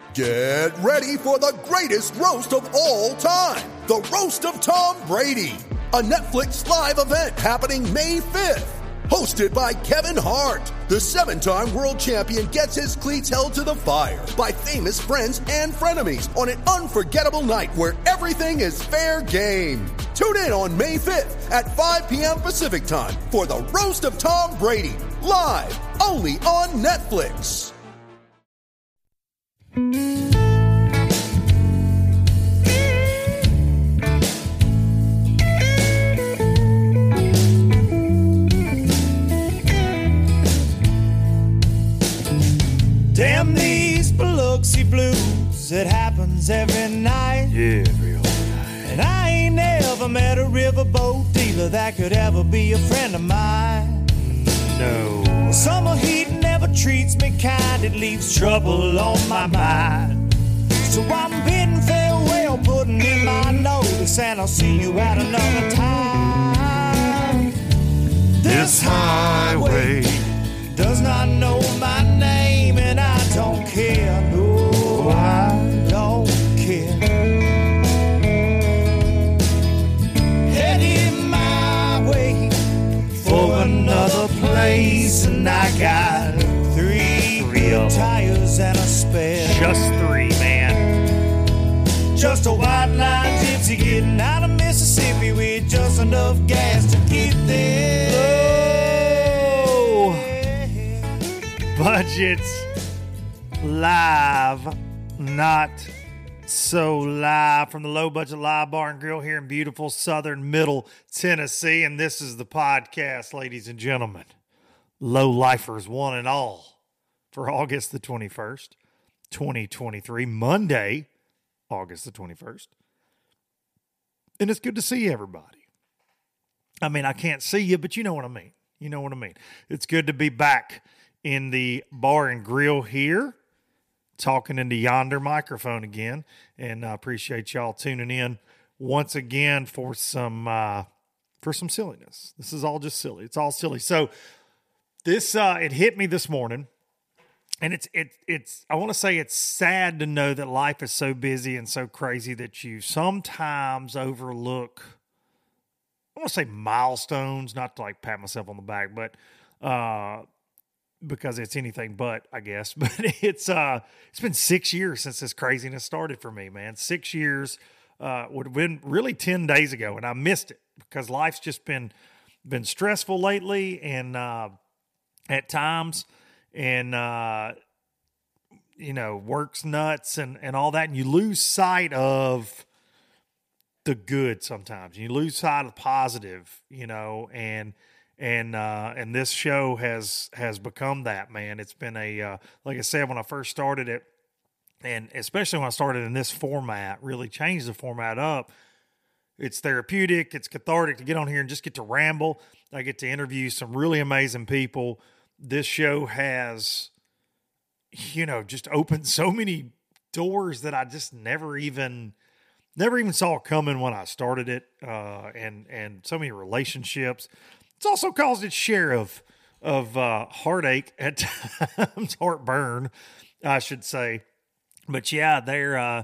Get ready for the greatest roast of all time, the Roast of Tom Brady, a Netflix live event happening May 5th. Hosted by Kevin Hart, the 7-time world champion gets his cleats held to the fire by famous friends and frenemies on an unforgettable night where everything is fair game. Tune in on May 5th at 5 p.m. Pacific time for the Roast of Tom Brady, live only on Netflix. Damn these Biloxi blues, it happens every night. Yeah, every whole night. And I ain't never met a riverboat dealer that could ever be a friend of mine. No. Summer heat never treats me kind, it leaves trouble on my mind. So I'm bidding farewell, putting in my notice, and I'll see you at another time. This highway does not know my name, and I don't care. No, I don't care. Heading my way for another place, and I got three good tires and a spare. Just 3, man. Just a white line gypsy getting out of Mississippi with just enough gas to get there. Budgets live, not so live, from the Low Budget Live Bar and Grill here in beautiful southern Middle Tennessee. And this is the podcast, ladies and gentlemen. Low Lifers, one and all, for August the 21st, 2023, Monday, August the 21st. And it's good to see everybody. I mean, I can't see you, but you know what I mean. You know what I mean. It's good to be back in the bar and grill here, talking into yonder microphone again, and I appreciate y'all tuning in once again for some silliness. This is all just silly. It's all silly. So this it hit me this morning, and it's I want to say it's sad to know that life is so busy and so crazy that you sometimes overlook, I want to say milestones, not to like pat myself on the back, but because it's anything but, I guess. But it's been 6 years since this craziness started for me, man. 6 years would have been really 10 days ago, and I missed it because life's just been stressful lately, and at times, and work's nuts and all that, and you lose sight of the good sometimes. You lose sight of the positive, and this show has become that, man. It's been like I said, when I first started it, and especially when I started in this format, really changed the format up. It's therapeutic, it's cathartic to get on here and just get to ramble. I get to interview some really amazing people. This show has, just opened so many doors that I just never even saw coming when I started it, and so many relationships. It's also caused its share of heartache at times, heartburn, I should say. But yeah, they're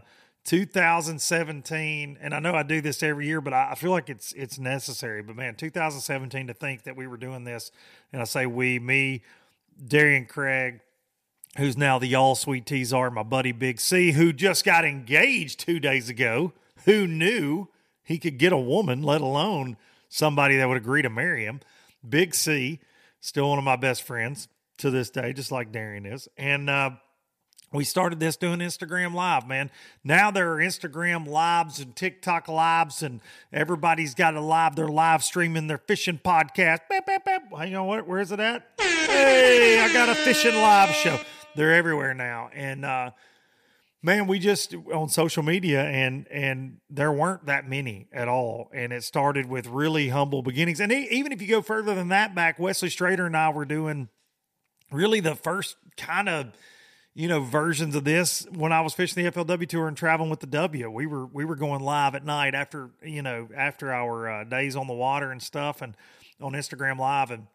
2017, and I know I do this every year, but I feel like it's necessary. But man, 2017, to think that we were doing this, and I say we, me, Darian Craig, who's now the Y'all Sweet Teas Are, my buddy Big C, who just got engaged 2 days ago. Who knew he could get a woman, let alone somebody that would agree to marry him? Big C, still one of my best friends to this day, just like Darian is. And we started this doing Instagram Live, man. Now there are Instagram Lives and TikTok Lives, and everybody's got a live. They're live streaming their fishing podcast. Beep, beep, beep. Hang on, where is it at? Hey, I got a fishing live show. They're everywhere now. And man, we just on social media, and there weren't that many at all. And it started with really humble beginnings. And even if you go further than that back, Wesley Strader and I were doing really the first kind of, versions of this when I was fishing the FLW tour and traveling with the W. We were going live at night after our days on the water and stuff, and on Instagram Live. And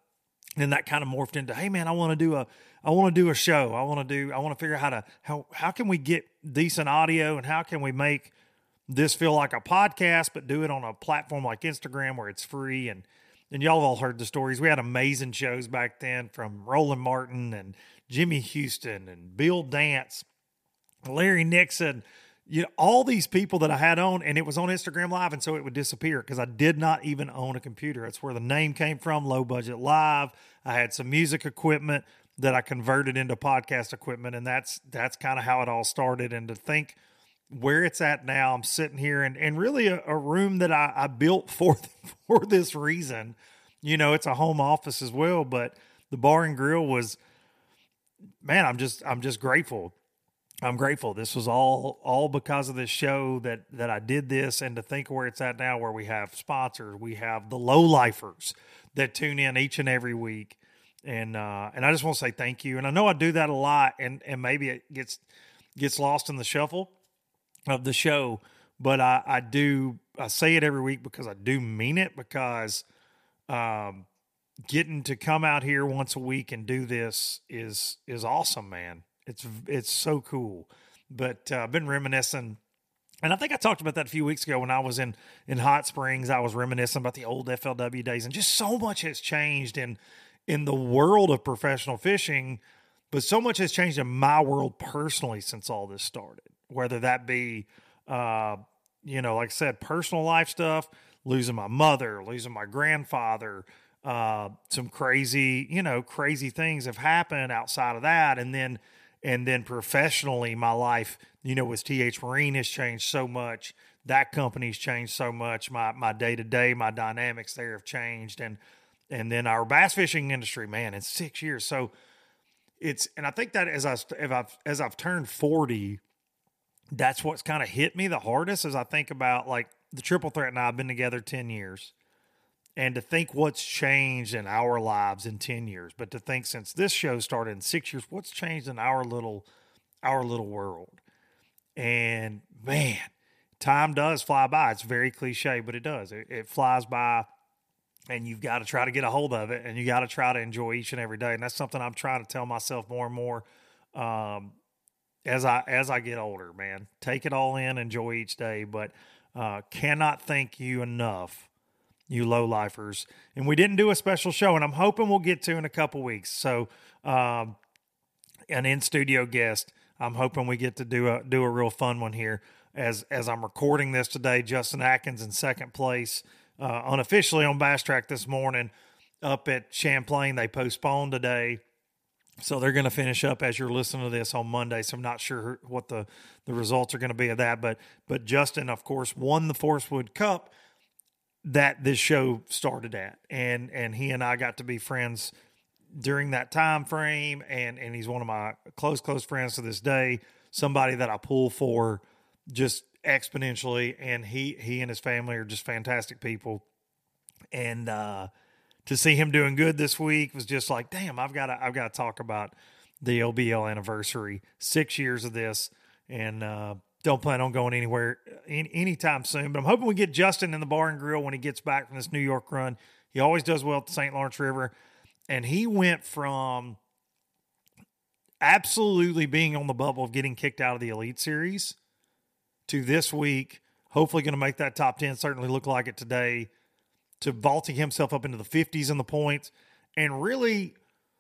And that kind of morphed into, hey man, I want to do a show. I want to figure out how can we get decent audio, and how can we make this feel like a podcast, but do it on a platform like Instagram where it's free. And y'all have all heard the stories. We had amazing shows back then, from Roland Martin and Jimmy Houston and Bill Dance, Larry Nixon, all these people that I had on, and it was on Instagram Live. And so it would disappear because I did not even own a computer. That's where the name came from, Low Budget Live. I had some music equipment that I converted into podcast equipment. And that's kind of how it all started. And to think where it's at now, I'm sitting here and really a room that I built for this reason. It's a home office as well, but the bar and grill was, man, I'm just grateful. I'm grateful. This was all because of this show that I did this, and to think where it's at now, where we have sponsors, we have the low-lifers that tune in each and every week. And I just want to say thank you. And I know I do that a lot, and maybe it gets lost in the shuffle of the show, but I say it every week because I do mean it, because getting to come out here once a week and do this is awesome, man. It's so cool. But I've been reminiscing, and I think I talked about that a few weeks ago when I was in Hot Springs. I was reminiscing about the old FLW days, and just so much has changed in the world of professional fishing, but so much has changed in my world personally since all this started. Whether that be, like I said, personal life stuff, losing my mother, losing my grandfather, some crazy things have happened outside of that. And then professionally, my life, with TH Marine has changed so much. That company's changed so much. My day-to-day, my dynamics there have changed. And then our bass fishing industry, man, in 6 years. So and I think that as I've turned 40, that's what's kind of hit me the hardest, as I think about, like, the Triple Threat and I have been together 10 years. And to think what's changed in our lives in 10 years, but to think since this show started in 6 years, what's changed in our little world. And man, time does fly by. It's very cliche, but it does. It flies by, and you've got to try to get a hold of it, and you got to try to enjoy each and every day. And that's something I'm trying to tell myself more and more as I get older, man. Take it all in, enjoy each day, but cannot thank you enough, you low-lifers. And we didn't do a special show, and I'm hoping we'll get to in a couple weeks. So an in-studio guest, I'm hoping we get to do a real fun one here. As I'm recording this today, Justin Atkins in second place, unofficially on Bass Track this morning up at Champlain. They postponed today, so they're going to finish up as you're listening to this on Monday. So I'm not sure what the results are going to be of that. But Justin, of course, won the Forest Wood Cup that this show started at. And he and I got to be friends during that time frame. And he's one of my close friends to this day, somebody that I pull for just exponentially. And he and his family are just fantastic people. And to see him doing good this week was just like, damn, I've got to talk about the LBL anniversary, 6 years of this, and don't plan on going anywhere anytime soon. But I'm hoping we get Justin in the bar and grill when he gets back from this New York run. He always does well at the St. Lawrence River, and he went from absolutely being on the bubble of getting kicked out of the Elite Series to this week, hopefully going to make that top 10, certainly look like it today, to vaulting himself up into the 50s in the points, and really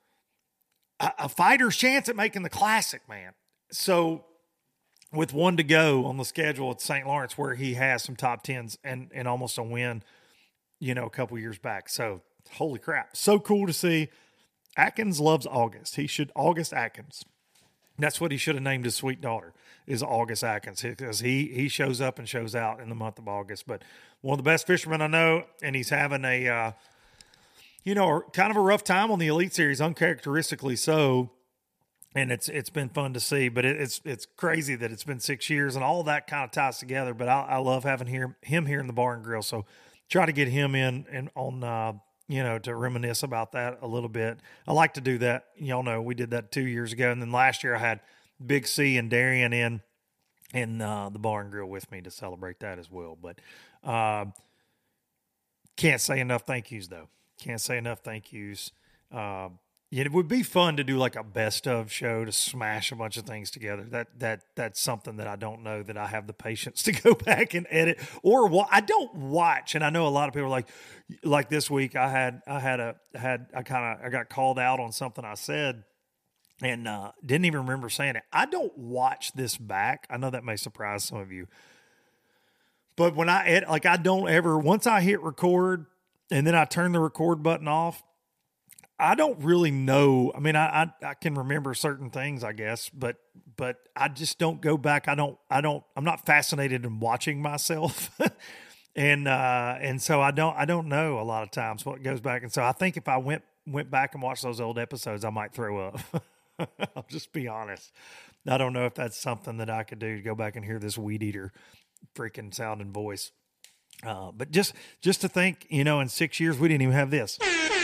a fighter's chance at making the Classic, man. So with one to go on the schedule at St. Lawrence, where he has some top 10s and almost a win, a couple years back. So holy crap. So cool to see. Atkins loves August. August Atkins. That's what he should have named his sweet daughter, is August Atkins, because he shows up and shows out in the month of August. But one of the best fishermen I know, and he's having a, kind of a rough time on the Elite Series, uncharacteristically so. And it's been fun to see, but it's crazy that it's been 6 years, and all that kind of ties together. But I love having him here in the bar and grill. So try to get him in and on, to reminisce about that a little bit. I like to do that. Y'all know we did that 2 years ago. And then last year I had Big C and Darian in the bar and grill with me to celebrate that as well. But can't say enough thank yous, though. Can't say enough thank yous. it would be fun to do like a best of show to smash a bunch of things together. That's something that I don't know that I have the patience to go back and edit I don't watch. And I know a lot of people are like this week I got called out on something I said and didn't even remember saying it. I don't watch this back. I know that may surprise some of you, but when I edit, like I don't ever, once I hit record and then I turn the record button off, I don't really know. I mean, I can remember certain things, I guess, but I just don't go back. I'm not fascinated in watching myself. and so I don't know a lot of times what goes back. And so I think if I went back and watched those old episodes, I might throw up. I'll just be honest. I don't know if that's something that I could do to go back and hear this weed eater freaking sounding voice. But just to think, in 6 years, we didn't even have this.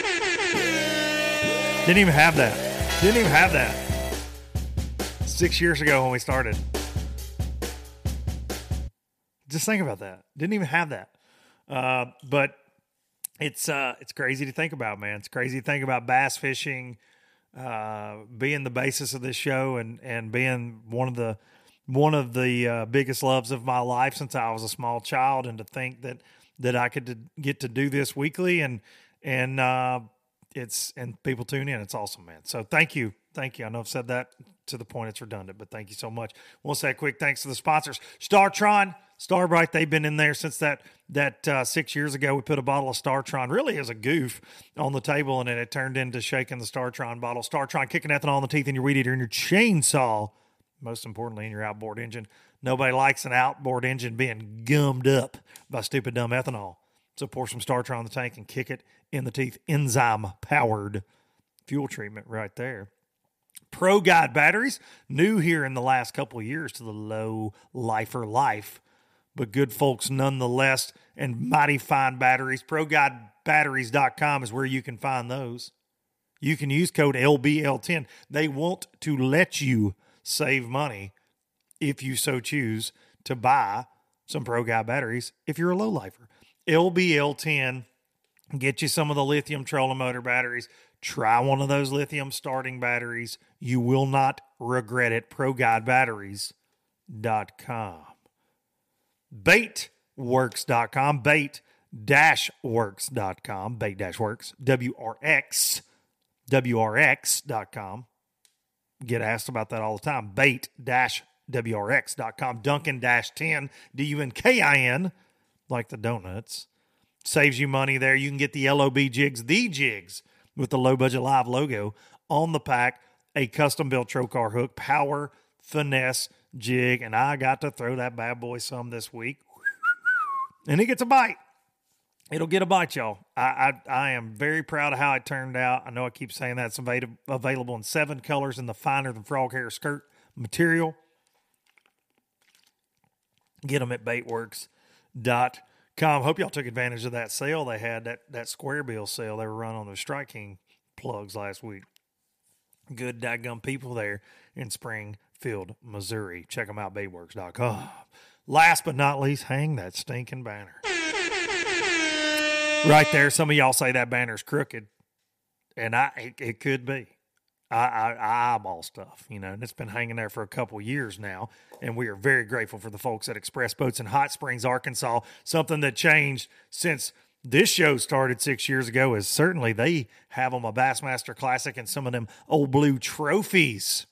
Didn't even have that. 6 years ago when we started. Just think about that. Didn't even have that. But it's crazy to think about, man. It's crazy to think about bass fishing being the basis of this show and being one of the biggest loves of my life since I was a small child, and to think that I could get to do this weekly and people tune in. It's awesome, man. So thank you. I know I've said that to the point it's redundant, but thank you so much. We'll say a quick thanks to the sponsors. StarTron, Starbright, they've been in there since that 6 years ago. We put a bottle of StarTron really as a goof on the table, and then it turned into shaking the StarTron bottle. StarTron, kicking ethanol in the teeth in your weed eater and your chainsaw, most importantly in your outboard engine. Nobody likes an outboard engine being gummed up by stupid dumb ethanol. So pour some StarTron in the tank and kick it in the teeth. Enzyme-powered fuel treatment right there. Pro Guide batteries, new here in the last couple of years to the low lifer life, but good folks nonetheless, and mighty fine batteries. ProGuideBatteries.com is where you can find those. You can use code LBL10. They want to let you save money if you so choose to buy some Pro Guide batteries if you're a low lifer. LBL10, get you some of the lithium trolling motor batteries. Try one of those lithium starting batteries. You will not regret it. ProGuideBatteries.com. Baitworks.com. Bait-works.com. Bait-works. WRX.com. Get asked about that all the time. Bait-WRX.com. Dunkin-10. DUNKIN. Like the donuts. Saves you money there. You can get the LOB jigs, the jigs, with the Low Budget Live logo on the pack. A custom-built Trocar hook, power, finesse jig, and I got to throw that bad boy some this week. And it gets a bite. It'll get a bite, y'all. I am very proud of how it turned out. I know I keep saying that. It's available in 7 colors in the finer than frog hair skirt material. Get them at baitworks.com. Hope y'all took advantage of that sale they had, that Square Bill sale they were running on those Strike King plugs last week. Good daggum people there in Springfield, Missouri. Check them out, baitworks.com. Last but not least, hang that stinking banner. Right there, some of y'all say that banner's crooked, and it could be. I eyeball stuff, and it's been hanging there for a couple years now, and we are very grateful for the folks at Express Boats in Hot Springs, Arkansas. Something that changed since this show started 6 years ago is certainly they have them a Bassmaster Classic and some of them Old Blue trophies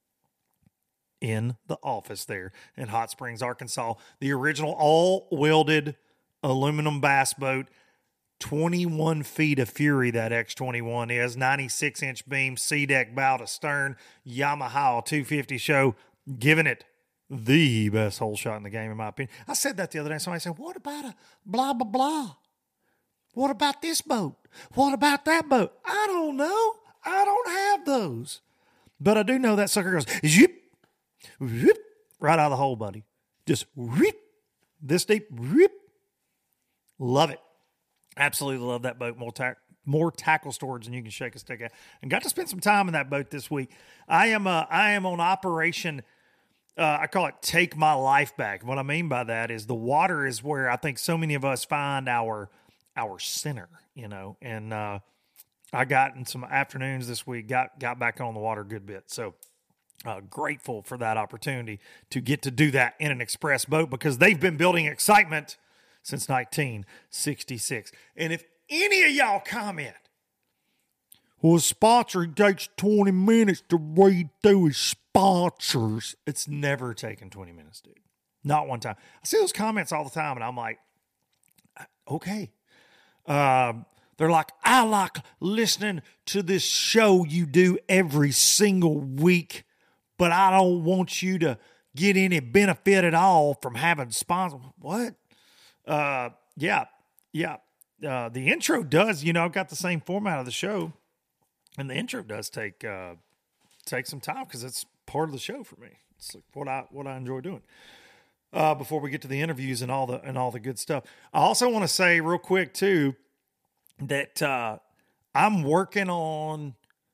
in the office there in Hot Springs, Arkansas. The original all-welded aluminum bass boat, 21 feet of fury that X21 is, 96-inch beam, C-deck bow to stern, Yamaha 250 show, giving it the best hole shot in the game, in my opinion. I said that the other day. Somebody said, what about a blah, blah, blah? What about this boat? What about that boat? I don't know. I don't have those. But I do know that sucker goes, zip, zip, right out of the hole, buddy. Just rip, this deep, rip. Love it. Absolutely love that boat. More tackle storage than you can shake a stick at. And got to spend some time in that boat this week. I am on Operation, I call it Take My Life Back. What I mean by that is the water is where I think so many of us find our center, and I got in some afternoons this week, got back on the water a good bit. So grateful for that opportunity to get to do that in an express boat, because they've been building excitement since 1966. And if any of y'all comment, well, a sponsor takes 20 minutes to read through his sponsors, it's never taken 20 minutes, dude. Not one time. I see those comments all the time, and I'm like, okay. They're like, I like listening to this show you do every single week, but I don't want you to get any benefit at all from having sponsors. What? Yeah. The intro does, I've got the same format of the show, and the intro does take some time because it's part of the show for me. It's like what I enjoy doing. Before we get to the interviews and all the good stuff, I also want to say real quick too that I'm working on,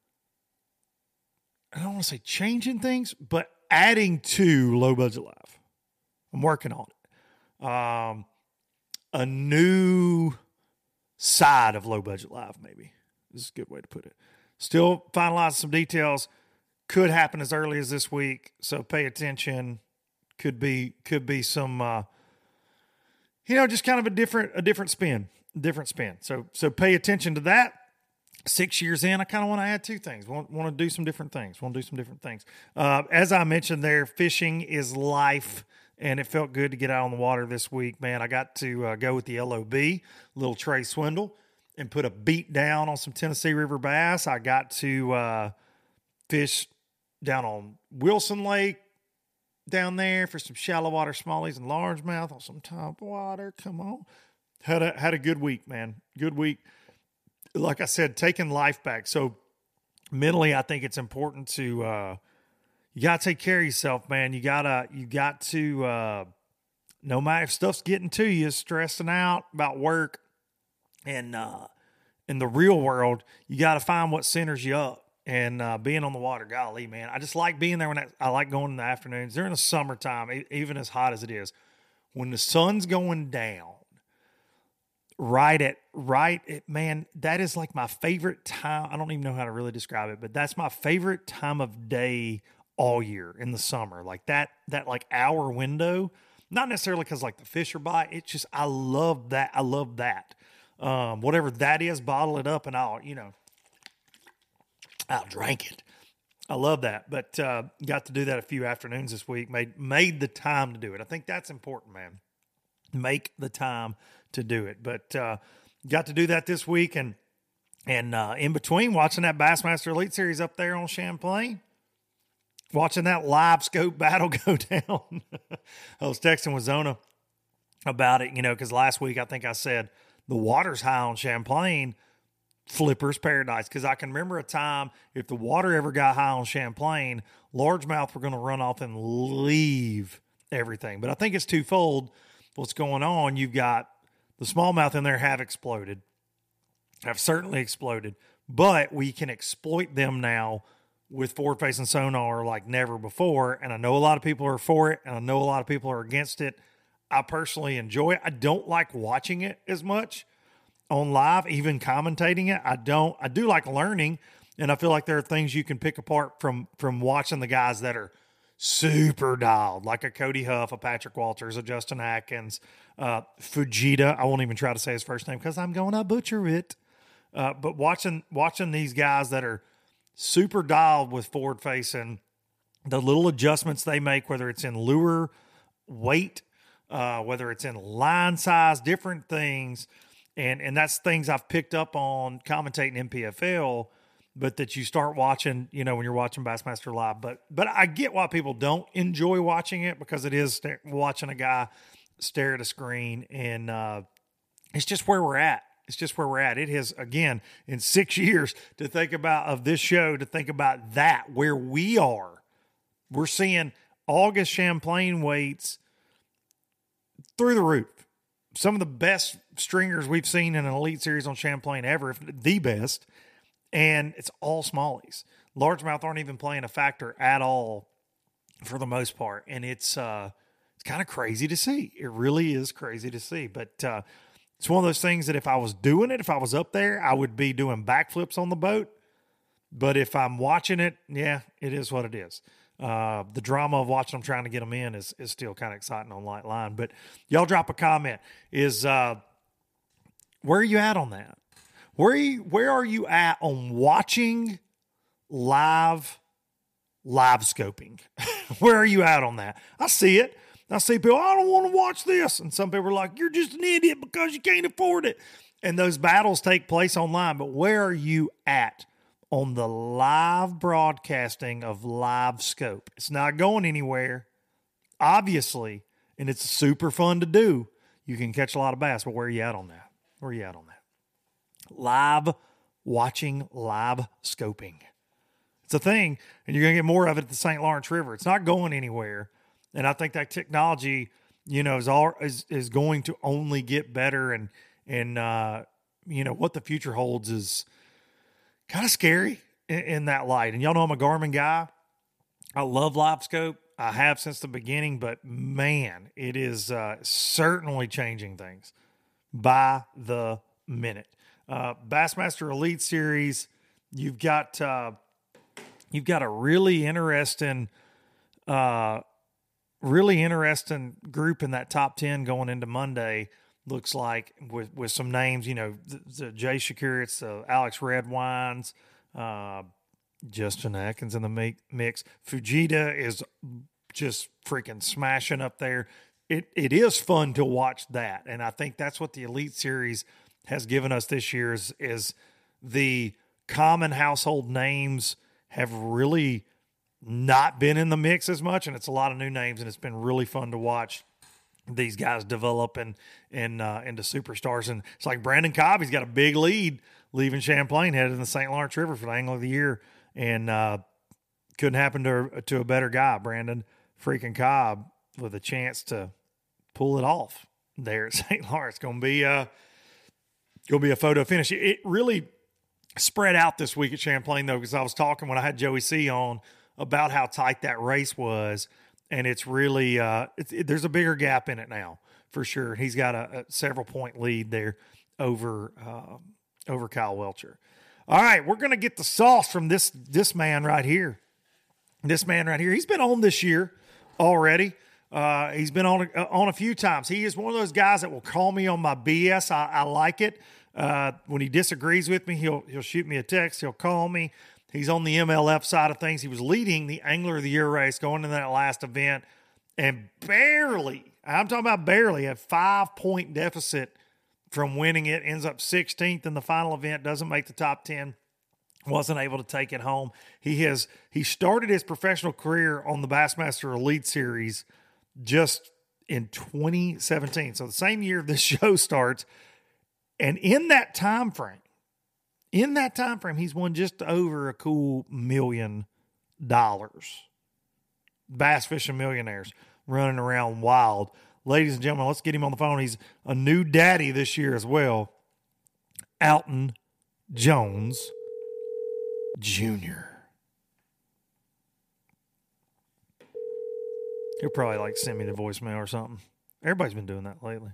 I don't want to say changing things, but adding to Low Budget Live. I'm working on it. A new side of Low Budget Live, maybe. This is a good way to put it. Still finalizing some details. Could happen as early as this week, so pay attention. Could be some, just kind of a different spin. So pay attention to that. 6 years in, I kind of want to add two things. Want to do some different things. As I mentioned there, fishing is life, and it felt good to get out on the water this week, man. I got to go with the LOB, little Trey Swindle, and put a beat down on some Tennessee River bass. I got to fish down on Wilson Lake down there for some shallow water smallies and largemouth on some top water. Come on. Had a good week, man. Good week. Like I said, taking life back. So mentally, I think it's important to you gotta take care of yourself, man. You got to no matter if stuff's getting to you, stressing out about work, and in the real world, you got to find what centers you up. And being on the water, golly, man, I just like being there I like going in the afternoons during the summertime, even as hot as it is, when the sun's going down. Man, that is like my favorite time. I don't even know how to really describe it, but that's my favorite time of day all year in the summer. Like that like hour window, not necessarily because like the fish are by. It's just, I love that. Whatever that is, bottle it up and I'll drink it. I love that. But got to do that a few afternoons this week. Made the time to do it. I think that's important, man. Make the time to do it. But got to do that this week, and in between watching that Bassmaster Elite Series up there on Champlain, watching that live scope battle go down. I was texting with Zona about it, because last week I think I said the water's high on Champlain, flipper's paradise. Because I can remember a time, if the water ever got high on Champlain, largemouth were going to run off and leave everything. But I think it's twofold what's going on. You've got the smallmouth in there have certainly exploded, but we can exploit them now with forward-facing sonar like never before. And I know a lot of people are for it, and I know a lot of people are against it. I personally enjoy it. I don't like watching it as much on live, even commentating it. I do like learning, and I feel like there are things you can pick apart from watching the guys that are super dialed, like a Cody Huff, a Patrick Walters, a Justin Atkins, Fujita. I won't even try to say his first name because I'm going to butcher it. But watching these guys that are super dialed with forward facing, the little adjustments they make, whether it's in lure weight, whether it's in line size, different things. And that's things I've picked up on commentating NPFL, but that you start watching, when you're watching Bassmaster Live. But I get why people don't enjoy watching it, because it is watching a guy stare at a screen, and it's just where we're at. It has, again, in 6 years to think about that, where we are. We're seeing August Champlain weights through the roof. Some of the best stringers we've seen in an Elite Series on Champlain ever, if the best. And it's all smallies. Largemouth aren't even playing a factor at all for the most part. And it's kind of crazy to see. It really is crazy to see. But It's one of those things that if I was doing it, if I was up there, I would be doing backflips on the boat. But if I'm watching it, yeah, it is what it is. The drama of watching them trying to get them in is still kind of exciting on Light Line. But y'all drop a comment. Where are you at on that? Where are you at on watching live scoping? Where are you at on that? I see it. I see people, I don't want to watch this. And some people are like, you're just an idiot because you can't afford it. And those battles take place online. But where are you at on the live broadcasting of live scope? It's not going anywhere, obviously, and it's super fun to do. You can catch a lot of bass, but where are you at on that? Where are you at on that? Live watching, live scoping. It's a thing, and you're going to get more of it at the St. Lawrence River. It's not going anywhere. And I think that technology, is going to only get better. And what the future holds is kind of scary in that light. And y'all know I'm a Garmin guy. I love live scope. I have since the beginning, but man, it is certainly changing things by the minute. Bassmaster Elite Series, you've got a really interesting group in that top 10 going into Monday. Looks like with some names, the Jay Shakir, it's Alex Redwines, Justin Atkins in the mix. Fujita is just freaking smashing up there. It is fun to watch that, and I think that's what the Elite Series has given us this year is the common household names have really not been in the mix as much, and it's a lot of new names, and it's been really fun to watch these guys develop and into superstars. And it's like Brandon Cobb, he's got a big lead leaving Champlain, headed in the St. Lawrence River for the Angler of the Year, and couldn't happen to a better guy, Brandon freaking Cobb, with a chance to pull it off there at St. Lawrence. Going to be a photo finish. It really spread out this week at Champlain, though, because I was talking when I had Joey C on about how tight that race was, and it's really there's a bigger gap in it now for sure. He's got a several point lead there over Kyle Welcher. All right, we're gonna get the sauce from this man right here. This man right here, he's been on this year already. He's been on a few times. He is one of those guys that will call me on my BS. I like it. When he disagrees with me, he'll shoot me a text. He'll call me. He's on the MLF side of things. He was leading the Angler of the Year race going into that last event and barely, I'm talking about barely, a 5-point deficit from winning it. Ends up 16th in the final event, doesn't make the top 10, wasn't able to take it home. He started his professional career on the Bassmaster Elite Series just in 2017. So the same year this show starts. And in that time frame, he's won just over a cool $1 million. Bass fishing millionaires running around wild. Ladies and gentlemen, let's get him on the phone. He's a new daddy this year as well. Alton Jones Jr. He'll probably send me the voicemail or something. Everybody's been doing that lately.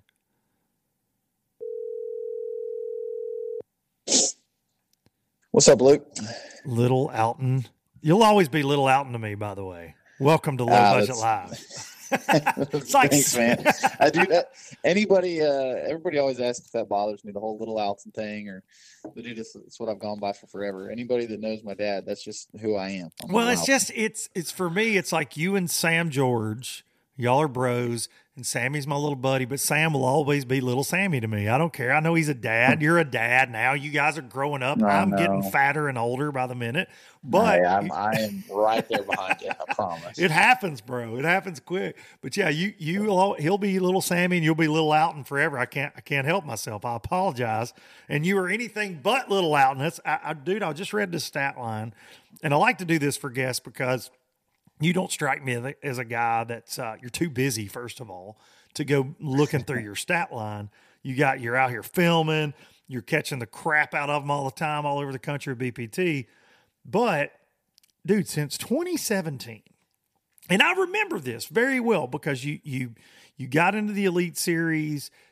What's up, Luke? Little Alton. You'll always be Little Alton to me, by the way. Welcome to Low Budget Live. Thanks, man. I do that. Everybody always asks if that bothers me, the whole Little Alton thing, or the dude. It's what I've gone by for forever. Anybody that knows my dad, that's just who I am. Well, it's for me. It's like you and Sam George. Y'all are bros, and Sammy's my little buddy, but Sam will always be little Sammy to me. I don't care. I know he's a dad. You're a dad now. You guys are growing up. I'm getting fatter and older by the minute. But hey, I am right there behind you. I promise. It happens, bro. It happens quick. But yeah, he'll be little Sammy, and you'll be little Alton forever. I can't help myself. I apologize. And you are anything but little Alton. Dude, I just read this stat line, and I like to do this for guests because you don't strike me as a guy that's you're too busy, first of all, to go looking through your stat line. You're out here filming, you're catching the crap out of them all the time, all over the country with BPT. But, dude, since 2017, and I remember this very well because you got into the Elite Series,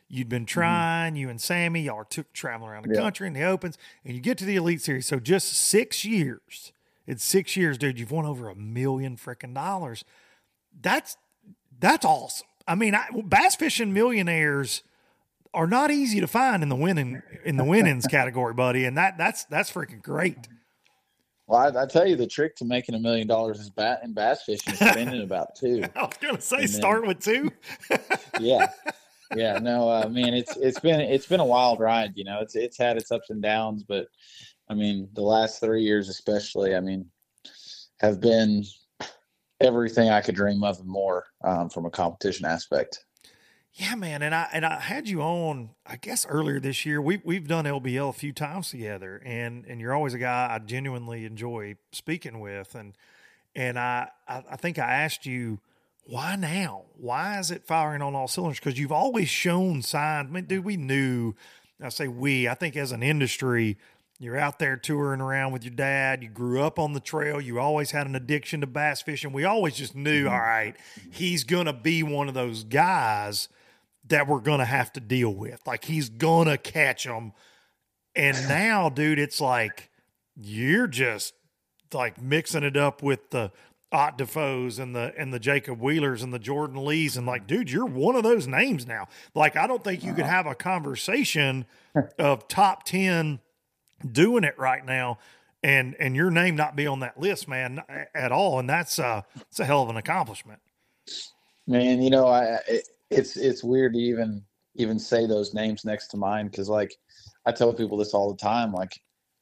You'd been trying, you and Sammy, y'all took traveling around the country in the opens, and you get to the Elite Series. So just 6 years. It's 6 years, dude. You've won over $1 million freaking dollars. That's awesome. I mean, bass fishing millionaires are not easy to find in the winnings category, buddy. And that's freaking great. Well, I tell you, the trick to making $1 million in bass fishing is spending about 2. I was going to say, start with 2. Yeah. No, man, it's been a wild ride. You know, it's had its ups and downs, but I mean, the last 3 years, especially, I mean, have been everything I could dream of and more, from a competition aspect. Yeah, man. And I had you on, I guess earlier this year. We've done LBL a few times together, and you're always a guy I genuinely enjoy speaking with. And I think I asked you, why now? Why is it firing on all cylinders? Because you've always shown signs. I mean, dude, we knew, I think as an industry, you're out there touring around with your dad. You grew up on the trail. You always had an addiction to bass fishing. We always just knew, all right, he's going to be one of those guys that we're going to have to deal with. Like, he's going to catch them. And now, dude, it's like you're just like mixing it up with the Ott Defoes and the Jacob Wheelers and the Jordan Lees. And like, dude, you're one of those names now. Like, I don't think you could have a conversation of top 10 doing it right now and your name not be on that list, man, at all. And it's a hell of an accomplishment. Man, you know, it's weird to even say those names next to mine, because like I tell people this all the time, like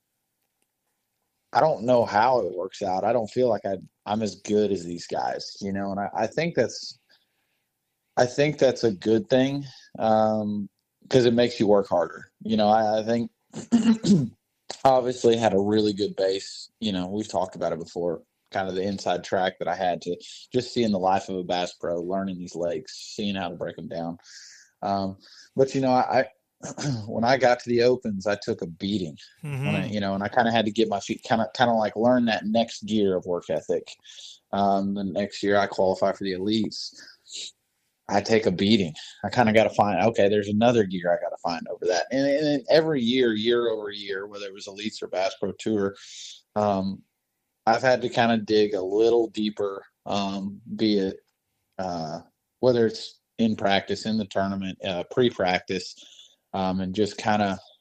I don't know how it works out. I don't feel like I'm as good as these guys, you know, and I think that's a good thing, because it makes you work harder. You know, I think obviously had a really good base. You know, we've talked about it before, kind of the inside track that I had to just seeing the life of a bass pro, learning these lakes, seeing how to break them down. But, you know, I when I got to the opens, I took a beating, and I kind of had to get my feet kind of like learn that next gear of work ethic. The next year I qualify for the elites. I take a beating. I kind of got to find, okay, there's another gear I got to find over that. And every year over year, whether it was elites or Bass Pro Tour, I've had to kind of dig a little deeper, be it whether it's in practice, in the tournament, pre-practice, and just kind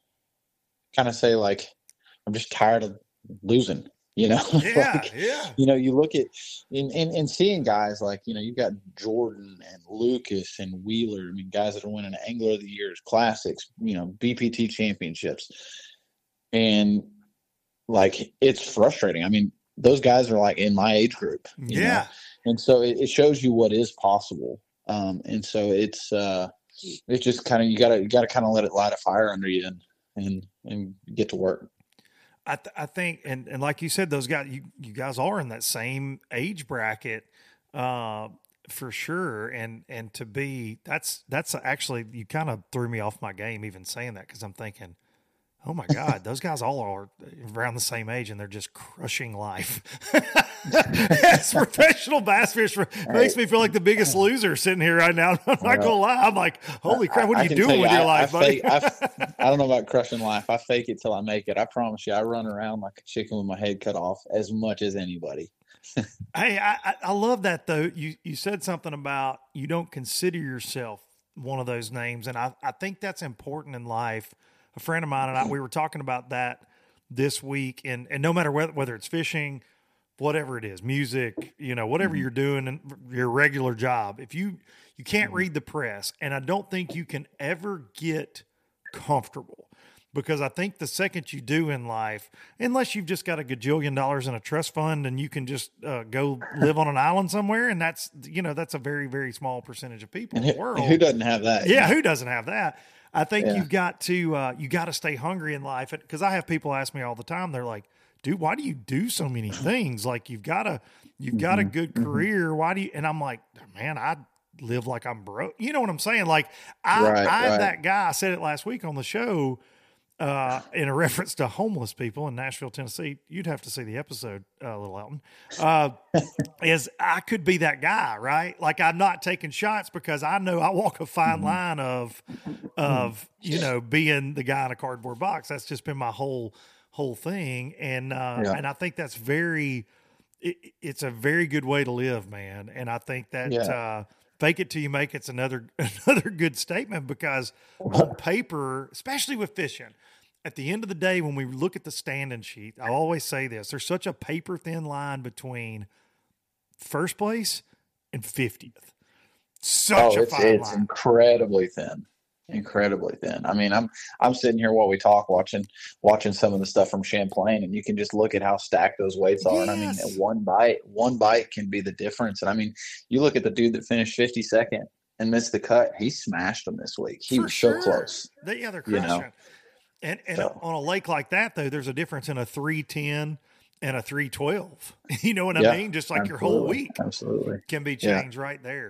of say, like, I'm just tired of losing. You know, You know, you look at in seeing guys like, you know, you've got Jordan and Lucas and Wheeler. I mean, guys that are winning Angler of the Years, Classics, you know, BPT championships. And like, it's frustrating. I mean, those guys are like in my age group. You know? And so it shows you what is possible. And so it's just kind of, you gotta kind of let it light a fire under you and get to work. I think, and like you said, those guys, you guys are in that same age bracket, for sure. And to be, that's actually, you kind of threw me off my game even saying that, because I'm thinking, oh my God, those guys all are around the same age and they're just crushing life. As professional bass fisher, makes me feel like the biggest loser sitting here right now. I'm not gonna lie. I'm like, holy crap, what are you doing with your life, buddy? I don't know about crushing life. I fake it till I make it. I promise you, I run around like a chicken with my head cut off as much as anybody. Hey, I love that though. You said something about you don't consider yourself one of those names, and I think that's important in life. A friend of mine and I, we were talking about that this week, and no matter whether it's fishing, whatever it is, music, you know, whatever you're doing in your regular job, if you can't read the press, and I don't think you can ever get comfortable, because I think the second you do in life, unless you've just got $1 gajillion in a trust fund and you can just go live on an island somewhere, and that's a very, very small percentage of people in the world. Who doesn't have that? Yeah, who doesn't have that? I think you've got to stay hungry in life, because I have people ask me all the time. They're like, "Dude, why do you do so many things? Like, you've got a good career. Why do you?" And I'm like, "Man, I live like I'm broke." You know what I'm saying? Like, I'm that guy. I said it last week on the show. in a reference to homeless people in Nashville, Tennessee. You'd have to see the episode, Little Elton. Is I could be that guy, right? Like I'm not taking shots because I know I walk a fine line of being the guy in a cardboard box. That's just been my whole thing, and I think that's it's a very good way to live, man. And I think that fake it till you make it's another good statement, because on paper, especially with fishing, at the end of the day, when we look at the standing sheet, I always say this: there's such a paper thin line between first place and 50th. It's incredibly thin. Incredibly thin. I mean, I'm sitting here while we talk, watching some of the stuff from Champlain, and you can just look at how stacked those weights are. And I mean, one bite can be the difference. And I mean, you look at the dude that finished 52nd and missed the cut. He smashed them this week. He was so close. They're crushing. And on a lake like that, though, there's a difference in a 310 and a 312. You know what I mean? Just like your whole week can be changed right there.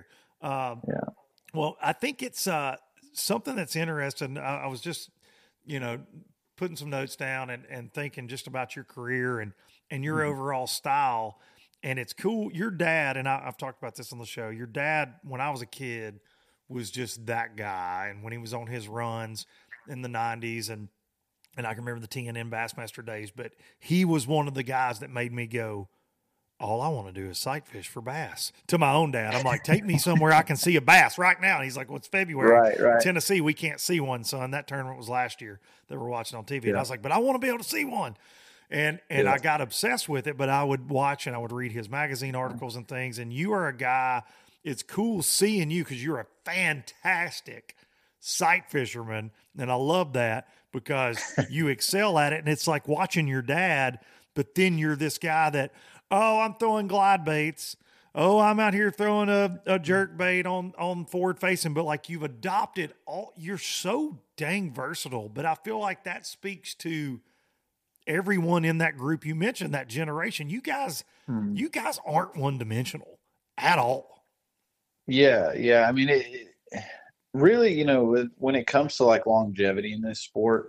Well, I think it's something that's interesting. I was just, putting some notes down and thinking just about your career and your overall style. And it's cool. Your dad, and I've talked about this on the show, your dad, when I was a kid, was just that guy. And when he was on his runs in the 90s, and I can remember the TNN Bassmaster days, but he was one of the guys that made me go, all I want to do is sight fish for bass. To my own dad, I'm like, take me somewhere I can see a bass right now. And he's like, well, it's February. Right. Tennessee, we can't see one, son. That tournament was last year that we're watching on TV. And I was like, but I want to be able to see one. And I got obsessed with it, but I would watch and I would read his magazine articles and things. And you are a guy, it's cool seeing you because you're a fantastic sight fisherman. And I love that because you excel at it. And it's like watching your dad, but then you're this guy that, oh, I'm throwing glide baits. Oh, I'm out here throwing a jerk bait on forward facing, but like you've adopted you're so dang versatile. But I feel like that speaks to everyone in that group you mentioned, that generation. You guys aren't one dimensional at all. Yeah. I mean, it really, when it comes to like longevity in this sport,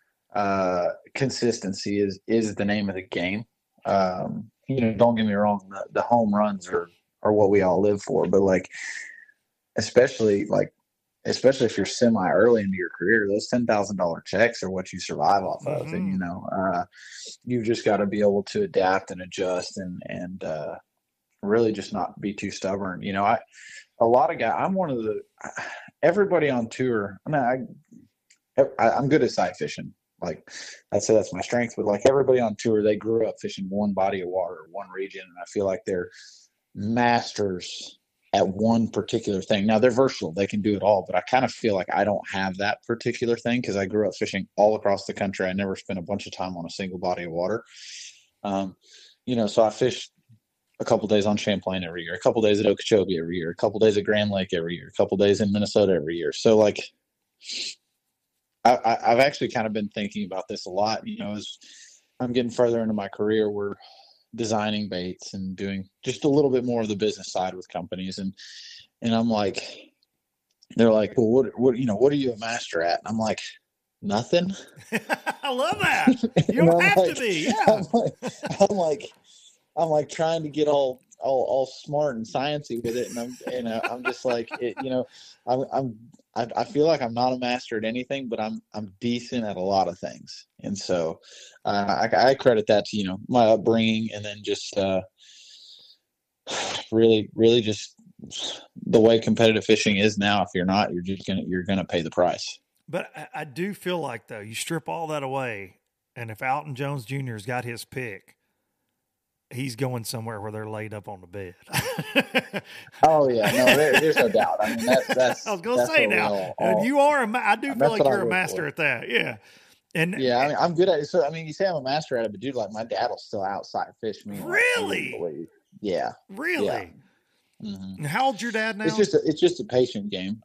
consistency is the name of the game. Don't get me wrong, the home runs are what we all live for, but like, especially if you're semi early into your career, those $10,000 checks are what you survive off of. And, you've just got to be able to adapt and adjust and really just not be too stubborn. A lot of guys, I'm one of everybody on tour. I mean, I'm good at sight fishing. Like I'd say that's my strength, but like everybody on tour, they grew up fishing one body of water, one region. And I feel like they're masters at one particular thing. Now they're versatile. They can do it all, but I kind of feel like I don't have that particular thing because I grew up fishing all across the country. I never spent a bunch of time on a single body of water. So I fished a couple days on Champlain every year, a couple days at Okeechobee every year, a couple days at Grand Lake every year, a couple days in Minnesota every year. So like, I've actually kind of been thinking about this a lot, as I'm getting further into my career, we're designing baits and doing just a little bit more of the business side with companies. And I'm like, they're like, well, what are you a master at? And I'm like, nothing. I love that. You don't have to be. Yeah. I'm like trying to get all smart and sciencey with it. And I'm just like, I feel like I'm not a master at anything, but I'm decent at a lot of things. And so I credit that to, my upbringing and then just really, really just the way competitive fishing is now. If you're not, you're going to pay the price. But I do feel like, though, you strip all that away, and if Alton Jones Jr. has got his pick, he's going somewhere where they're laid up on the bed. Oh yeah, no, there's no doubt. I mean, that's. I was going to say now, you are. I do feel like you're a master at that. Yeah, and yeah, I mean, I'm good at it. So I mean, you say I'm a master at it, but dude, like my dad will still outside fish me. Really? Yeah. Really? Yeah. Mm-hmm. How old's your dad now? It's just a patient game.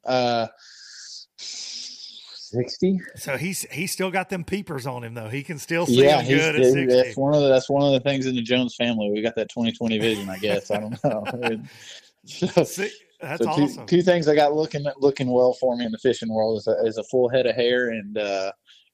60. So he's still got them peepers on him though. He can still see them good at 60. That's one of the things in the Jones family. We got that 20/20 vision, I guess. I don't know. That's awesome. Two things I got looking well for me in the fishing world is a full head of hair and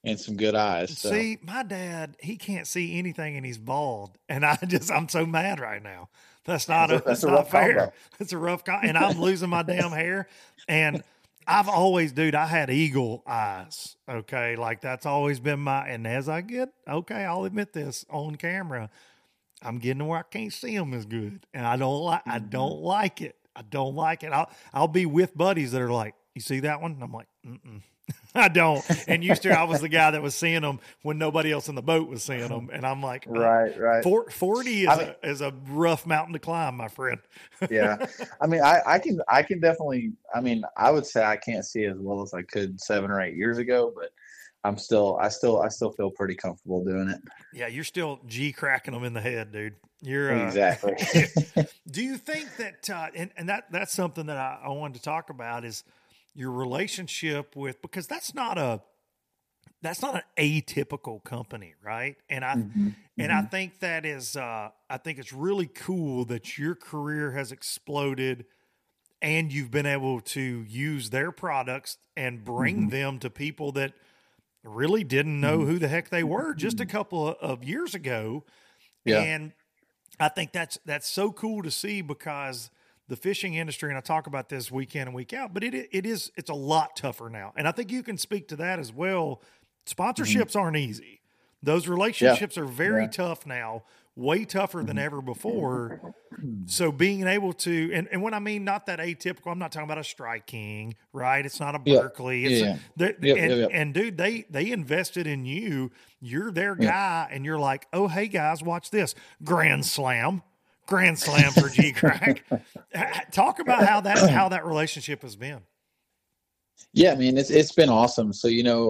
and some good eyes. So. See, my dad, he can't see anything and he's bald. And I'm so mad right now. That's not fair. Combo. It's a rough and I'm losing my damn hair. And I've always, dude, I had eagle eyes. Okay. Like that's always been and as I get, okay, I'll admit this on camera, I'm getting to where I can't see them as good. And I don't like it. I don't like it. I'll be with buddies that are like, you see that one? And I'm like, mm-mm. I don't. And used to, I was the guy that was seeing them when nobody else in the boat was seeing them. And I'm like, right. 40 is a rough mountain to climb, my friend. Yeah. I mean, I can definitely, I mean, I would say I can't see as well as I could 7 or 8 years ago, but I still feel pretty comfortable doing it. Yeah. You're still cracking them in the head, dude. You're exactly. Do you think that, and that's something that I wanted to talk about is your relationship with, because that's not an atypical company, right? And I think that is, I think it's really cool that your career has exploded and you've been able to use their products and bring them to people that really didn't know who the heck they were just a couple of years ago. Yeah. And I think that's so cool to see because the fishing industry, and I talk about this week in and week out, but it's a lot tougher now. And I think you can speak to that as well. Sponsorships aren't easy. Those relationships are very tough now, way tougher than ever before. So being able to, and when I mean not that atypical, I'm not talking about a Strike King, right? It's not a Berkeley. And dude, they invested in you. You're their guy, and you're like, oh, hey guys, watch this. Grand Slam for G-Crack. Talk about how that relationship has been. Yeah, I mean, it's been awesome. So,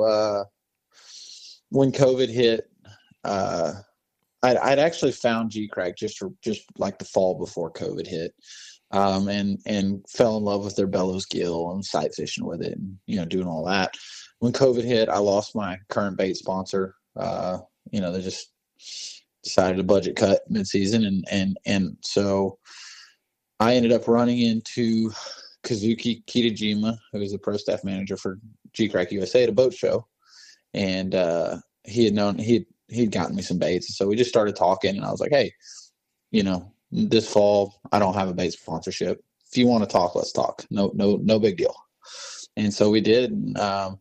when COVID hit, I'd actually found G-Crack just like the fall before COVID hit, and fell in love with their bellows gill and sight fishing with it and, doing all that. When COVID hit, I lost my current bait sponsor. They just decided to budget cut mid-season. And so I ended up running into Kazuki Kitajima, who was the pro staff manager for G-Crack USA at a boat show. And he'd gotten me some baits. So we just started talking and I was like, hey, this fall, I don't have a bait sponsorship. If you want to talk, let's talk. No big deal. And so we did. And,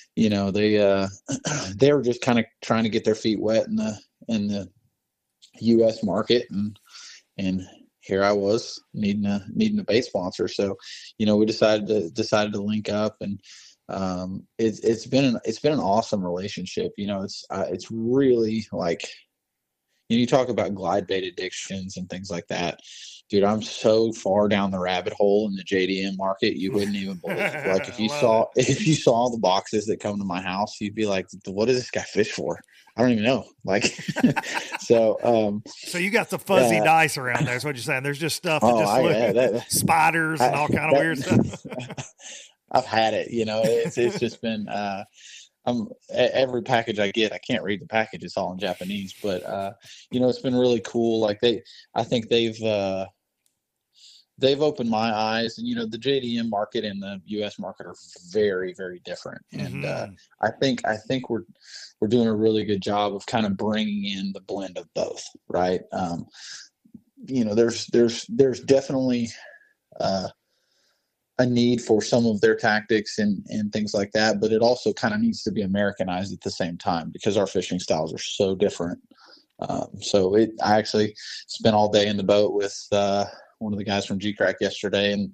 they were just kind of trying to get their feet wet in the U.S. market, and here I was needing a bait sponsor. So, we decided to link up, and it's been an awesome relationship. It's really like, you talk about glide bait addictions and things like that. Dude, I'm so far down the rabbit hole in the JDM market, you wouldn't even believe. Like if you saw the boxes that come to my house, you'd be like, what does this guy fish for? I don't even know. Like, so you got the fuzzy dice around there. Is what you're saying. There's just stuff spiders and all kind of weird stuff. I've had it, it's just been, every package I get, I can't read the package. It's all in Japanese, but, it's been really cool. Like I think they've opened my eyes, and, the JDM market and the US market are very, very different. And, I think we're doing a really good job of kind of bringing in the blend of both. Right. There's definitely, a need for some of their tactics and things like that, but it also kind of needs to be Americanized at the same time because our fishing styles are so different. I actually spent all day in the boat with one of the guys from G-Crack yesterday, and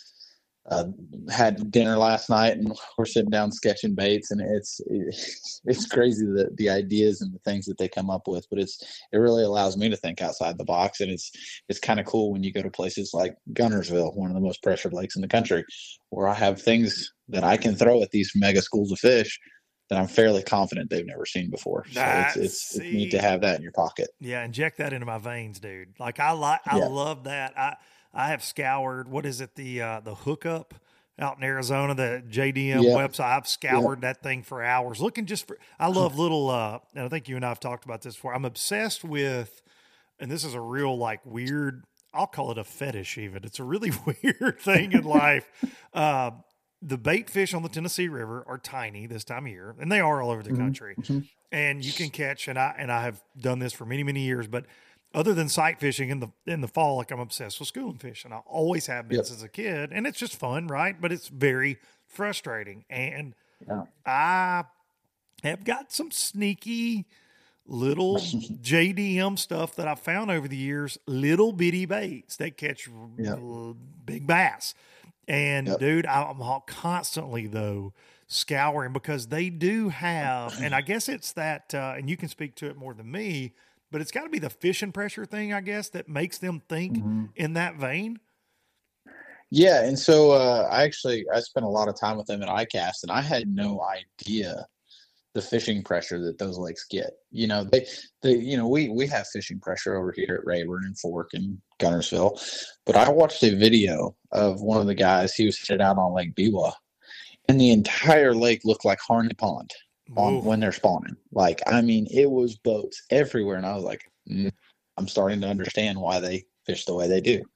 had dinner last night, and we're sitting down sketching baits, and it's crazy the ideas and the things that they come up with, but it really allows me to think outside the box. And it's kind of cool when you go to places like Gunnersville, one of the most pressured lakes in the country, where I have things that I can throw at these mega schools of fish that I'm fairly confident they've never seen before. So it's neat to have that in your pocket. Yeah. Inject that into my veins, dude. Like I love that. I have scoured, what is it? The hookup out in Arizona, the JDM website. I've scoured that thing for hours looking I love little, and I think you and I have talked about this before. I'm obsessed with, and this is a real like weird, I'll call it a fetish even. It's a really weird thing in life. the bait fish on the Tennessee River are tiny this time of year, and they are all over the country. And you can catch, and I have done this for many, many years, but other than sight fishing in the fall, like I'm obsessed with schooling fish, and I always have been since a kid, and it's just fun, right? But it's very frustrating. And I have got some sneaky little JDM stuff that I've found over the years, little bitty baits that catch big bass. And dude, I'm constantly though scouring because they do have, and I guess it's that, and you can speak to it more than me, but it's got to be the fishing pressure thing, I guess, that makes them think in that vein. Yeah. And so, I spent a lot of time with them at ICAST, and I had no idea the fishing pressure that those lakes get. You know, we have fishing pressure over here at Rayburn and Fork and Gunnersville, but I watched a video of one of the guys. He was headed out on Lake Biwa, and the entire lake looked like Harney Pond when they're spawning. Like, I mean, it was boats everywhere, and I was like, I'm starting to understand why they fish the way they do.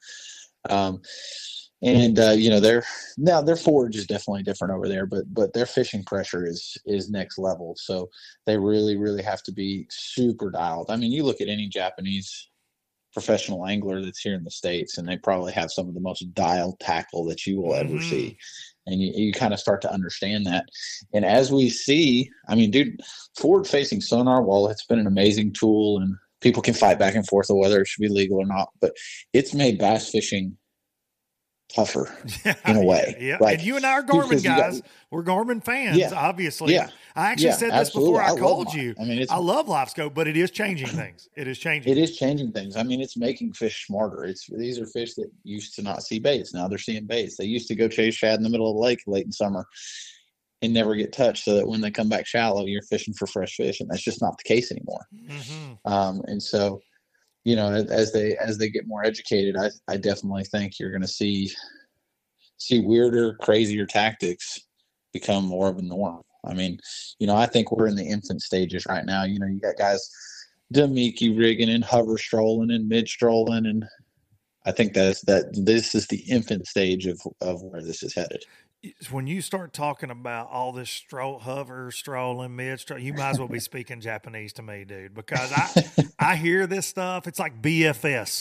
Their forage is definitely different over there, but their fishing pressure is next level. So they really, really have to be super dialed. I mean, you look at any Japanese professional angler that's here in the States, and they probably have some of the most dialed tackle that you will ever see. And you kind of start to understand that. And as we see, I mean, dude, forward-facing sonar, while it's been an amazing tool, and people can fight back and forth on whether it should be legal or not, but it's made bass fishing tougher in a way. Yeah. Like, and you and I are Garmin guys. We're Garmin fans, obviously. Yeah. I actually said this before I called you. I mean, I love LiveScope, but it is changing things. It is changing things. I mean, it's making fish smarter. These are fish that used to not see baits. Now they're seeing baits. They used to go chase shad in the middle of the lake late in summer and never get touched, so that when they come back shallow, you're fishing for fresh fish, and that's just not the case anymore. And so, you know, as they get more educated, I definitely think you're going to see weirder, crazier tactics become more of a norm. I mean, you know, I think we're in the infant stages right now. You know, you got guys Damiki rigging and hover strolling and mid strolling, and I think this is the infant stage of where this is headed. When you start talking about all this hover, strolling, mid-stroll, you might as well be speaking Japanese to me, dude, because I hear this stuff. It's like BFS.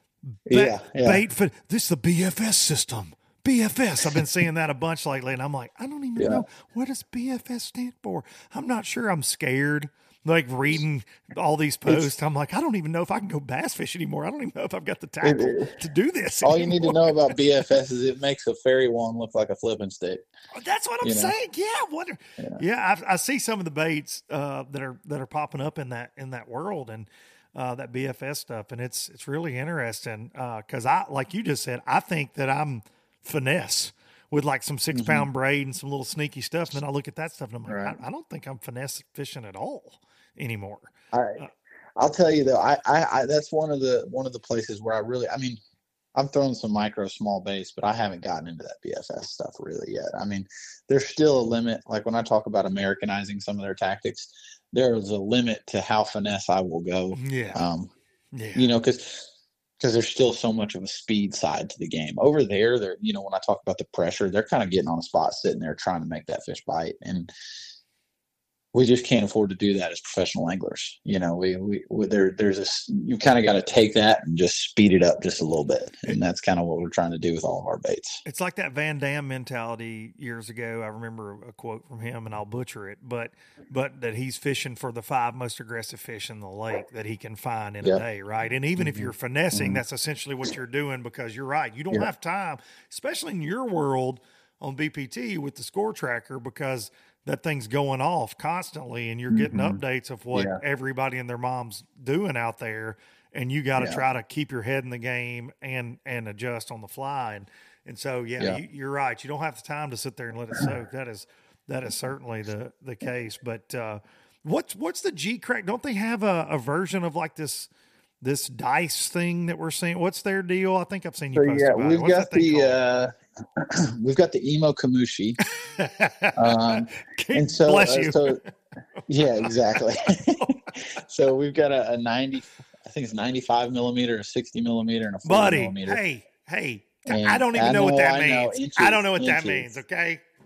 Bait for this is the BFS system. BFS. I've been seeing that a bunch lately, and I'm like, I don't even know what does BFS stand for. I'm not sure. I'm scared. Like reading all these posts, I'm like, I don't even know if I can go bass fish anymore. I don't even know if I've got the tackle to do this all anymore. You need to know about BFS is it makes a fairy wand look like a flipping stick. That's what I'm saying. Yeah. I see some of the baits that are popping up in that world, and that BFS stuff, and it's really interesting because I, like you just said, I think that I'm finesse with like some 6-pound braid and some little sneaky stuff. And then I look at that stuff and I'm like, I don't think I'm finesse fishing at all anymore. I'll tell you though, I that's one of the places where I'm throwing some micro small baits, but I haven't gotten into that BFS stuff really yet. I mean, there's still a limit. Like when I talk about Americanizing some of their tactics, there is a limit to how finesse I will go. You know, because there's still so much of a speed side to the game. Over there, you know, when I talk about the pressure, they're kind of getting on a spot, sitting there trying to make that fish bite. And we just can't afford to do that as professional anglers. You know, you kind of got to take that and just speed it up just a little bit. And that's kind of what we're trying to do with all of our baits. It's like that Van Damme mentality years ago. I remember a quote from him, and I'll butcher it, but that he's fishing for the 5 most aggressive fish in the lake that he can find in a day. Right. And even if you're finessing, that's essentially what you're doing, because you're right. You don't have time, especially in your world on BPT with the score tracker, because that thing's going off constantly and you're getting updates of what everybody and their mom's doing out there. And you got to try to keep your head in the game and adjust on the fly. And so, you're right. You don't have the time to sit there and let it soak. That is certainly the case. But what's the G-Crack? Don't they have a version of like this dice thing that we're seeing? What's their deal? I think I've seen you post about it. We've got the Emo Kamushi. And so, bless you. Yeah, exactly. So we've got a 90, I think it's 95 millimeter, a 60 millimeter, and a 40 millimeter. Hey, I don't even know what that means. I don't know what that means. Okay.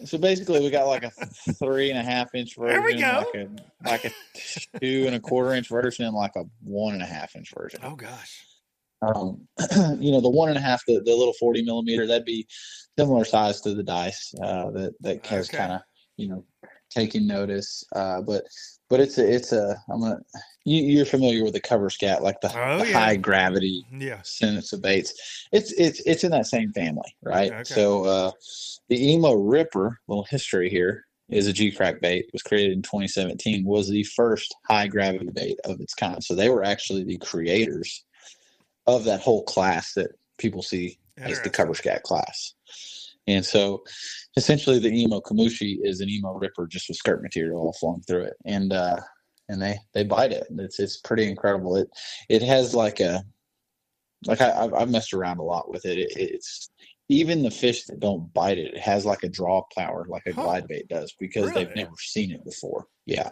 So basically, we got like a 3.5 inch version, There we go. like a 2.25 inch version, and like a 1.5 inch version. Oh gosh. The 1.5, the little 40 millimeter, that'd be similar size to the dice that has kind of taking notice. But you're familiar with the cover scat, like the high gravity Senator baits. It's in that same family, right? Okay. So the Emo Ripper, little history here, is a G-Crack bait. It was created in 2017. Was the first high gravity bait of its kind. So they were actually the creators of that whole class that people see as the cover scat class. And so essentially the Emo Kamushi is an Emo Ripper just with skirt material all flowing through it. And they bite it. It's pretty incredible. It has I've messed around a lot with it. It's even the fish that don't bite it, it has like a draw power, like a glide bait does, because they've never seen it before. Yeah.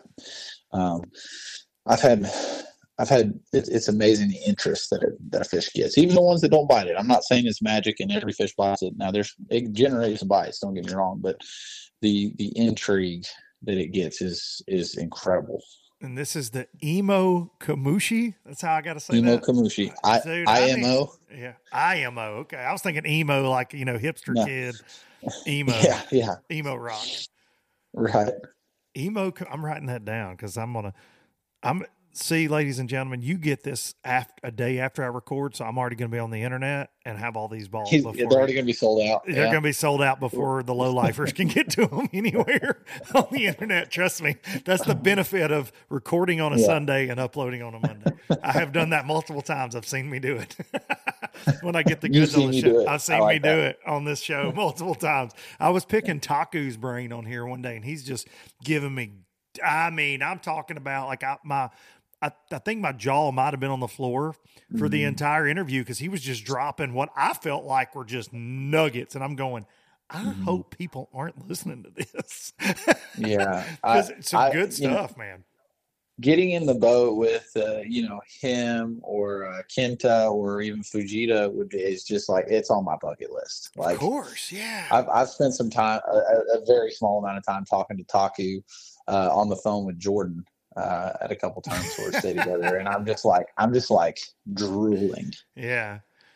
It's amazing the interest that a fish gets, even the ones that don't bite it. I'm not saying it's magic and every fish bites it. Now it generates bites, don't get me wrong, but the intrigue that it gets is incredible. And this is the Emo Kamushi. That's how I got to say Emo that. Kamushi. Dude, IMO. IMO. Okay. I was thinking emo, like, hipster kid. Emo. Yeah. Emo rock. Right. Emo. I'm writing that down because see, ladies and gentlemen, you get this a day after I record, so I'm already going to be on the internet and have all these balls. They're already going to be sold out. They're going to be sold out before the low-lifers can get to them anywhere on the internet. Trust me, that's the benefit of recording on a Sunday and uploading on a Monday. I have done that multiple times. I've seen me do it. When I get the goods on the show, I've seen me do it on this show multiple times. I was picking Taku's brain on here one day, and he's just giving me. I'm talking about like I think my jaw might have been on the floor for the entire interview because he was just dropping what I felt like were just nuggets. And I'm going, I hope people aren't listening to this. Yeah. Because it's some good stuff, man. Getting in the boat with, him or Kenta or even Fujita is just like, it's on my bucket list. Like, of course, yeah. I've spent some time, a very small amount of time talking to Taku on the phone with Jordan. At a couple times where we stay together, and I'm just like drooling. Yeah,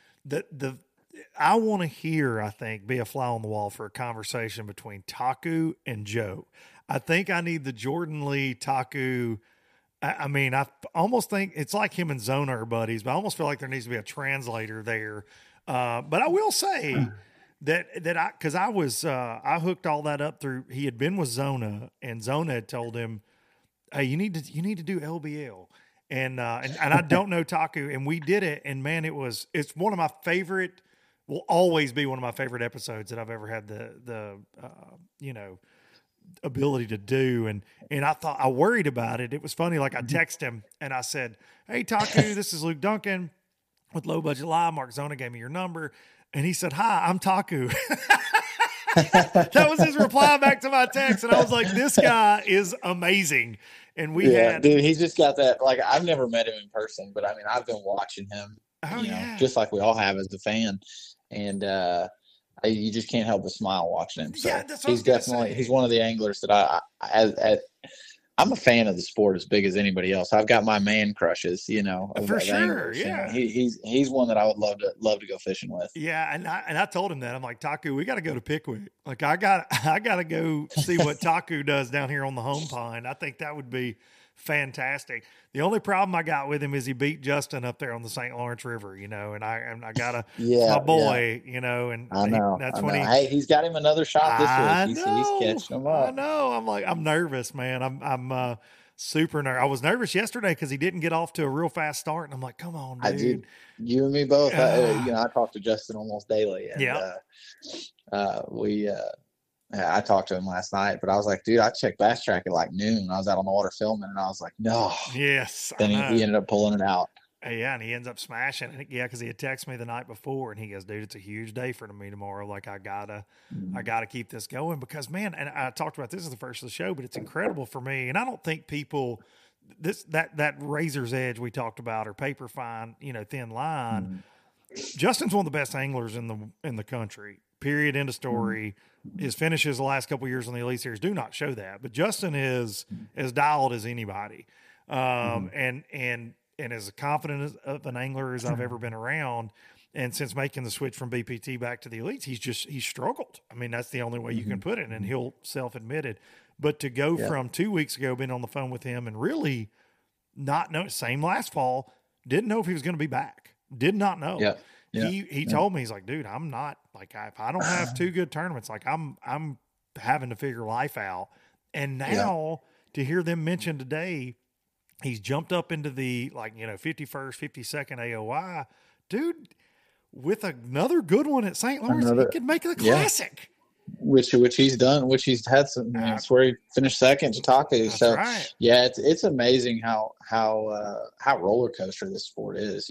I want to hear. I think be a fly on the wall for a conversation between Taku and Joe. I think I need the Jordan Lee Taku. I almost think it's like him and Zona are buddies, but I almost feel like there needs to be a translator there. But I will say I hooked all that up through. He had been with Zona, and Zona had told him, hey, you need to do LBL, and I don't know Taku, and we did it, and man, it's one of my favorite, will always be one of my favorite episodes that I've ever had the ability to do, and I worried about it. It was funny, like I texted him and I said, hey Taku, this is Luke Duncan with Low Budget Live. Mark Zona gave me your number, and he said, hi, I'm Taku. That was his reply back to my text, and I was like, this guy is amazing. And dude, he's just got that. Like, I've never met him in person, but I've been watching him, just like we all have as a fan, and you just can't help but smile watching him. So he's one of the anglers that I'm a fan of the sport as big as anybody else. I've got my man crushes, for sure. Anglers, yeah, he's one that I would love to go fishing with. Yeah, and I told him that. I'm like, Taku, we got to go to Pickwick. Like, I got to go see what Taku does down here on the home pond. I think that would be fantastic. The only problem I got with him is he beat Justin up there on the St. Lawrence River, and I got my boy, and I know. That's when he. He's got him another shot this week. He's catching him up. I know. I'm nervous, man. I'm super nervous. I was nervous yesterday because he didn't get off to a real fast start, and I'm like, come on, dude. I did. You and me both. I talk to Justin almost daily, and I talked to him last night, but I was like, dude, I checked Bass Track at like noon. I was out on the water filming, and I was like, no. Yes. Then he ended up pulling it out. Yeah, and he ends up smashing it. Yeah, because he had texted me the night before, and he goes, dude, it's a huge day for me tomorrow. Like, I gotta keep this going because, man, and I talked about this at the first of the show, but it's incredible for me. And I don't think people that razor's edge we talked about, or paper fine, thin line. Justin's one of the best anglers in the country. Period. End of story. His finishes the last couple of years on the Elite Series do not show that, but Justin is as dialed as anybody, and as confident of an angler as I've ever been around. And since making the switch from BPT back to the Elites, he's struggled. I mean, that's the only way you can put it, and he'll self-admit it. But to go from 2 weeks ago, being on the phone with him and really not know, same last fall, didn't know if he was going to be back. Did not know. Yeah. Yeah. He told me, he's like, dude, I'm not like, if I don't have 2 good tournaments, like I'm having to figure life out. And now to hear them mention today, he's jumped up into the 51st, 52nd AOI, dude. With another good one at St. Lawrence, he could make the classic. Which he's done, which he's had some. That's where he finished second to Taku. So right. Yeah, it's amazing how roller coaster this sport is.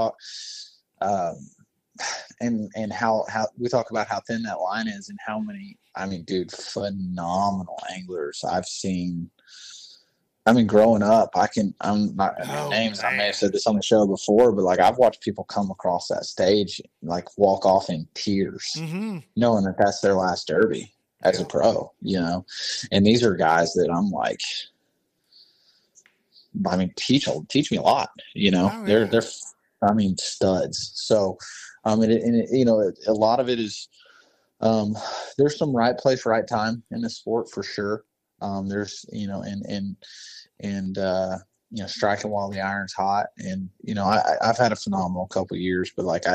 And how we talk about how thin that line is, and how many. I mean, dude, phenomenal anglers I've seen. I mean, growing up, I'm not names. Man. I may have said this on the show before, but like I've watched people come across that stage, like walk off in tears, knowing that that's their last Derby as a pro, and these are guys that I'm like, I mean, teach me a lot, they're, I mean, studs. So, a lot of it is, there's some right place, right time in the sport for sure. There's, striking while the iron's hot. And, I've had a phenomenal couple of years, but like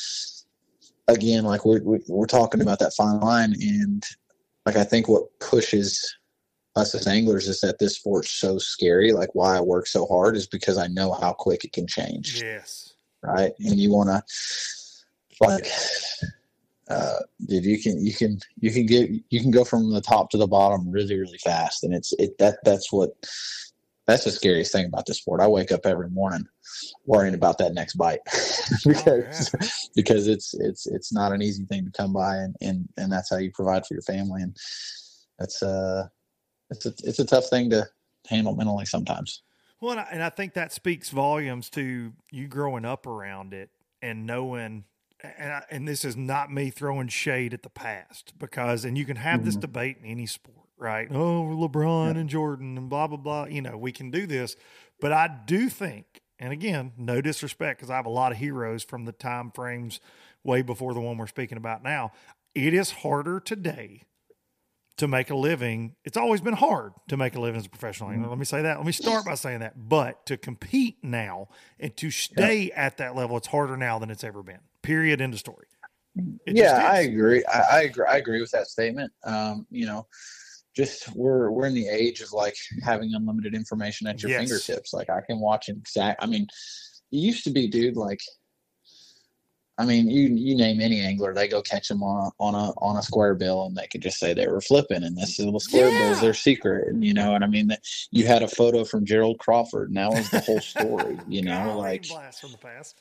we're talking about that fine line. And like, I think what pushes us as anglers is that this sport's so scary. Like why I work so hard is because I know how quick it can change. Yes. Right. And you want to dude, you can go from the top to the bottom really, really fast. And that's the scariest thing about this sport. I wake up every morning worrying about that next bite because it's not an easy thing to come by, and that's how you provide for your family. And it's a tough thing to handle mentally sometimes. Well, and I think that speaks volumes to you growing up around it and knowing, and this is not me throwing shade at the past, and you can have this debate in any sport, right? Oh, LeBron and Jordan and blah, blah, blah. We can do this, but I do think, and again, no disrespect, because I have a lot of heroes from the time frames way before the one we're speaking about now. It is harder today to make a living. It's always been hard to make a living as a professional angler. Let me say that. Let me start by saying that. But to compete now and to stay at that level, it's harder now than it's ever been. Period. End of story. I agree. I agree with that statement. Just we're in the age of like having unlimited information at your fingertips. Like I can watch I mean, it used to be, dude, like, I mean, you name any angler, they go catch them on a square bill, and they could just say they were flipping, and this little square bill is their secret. And you know what I mean? That you had a photo from Gerald Crawford, and that was the whole story. Like blast from the past.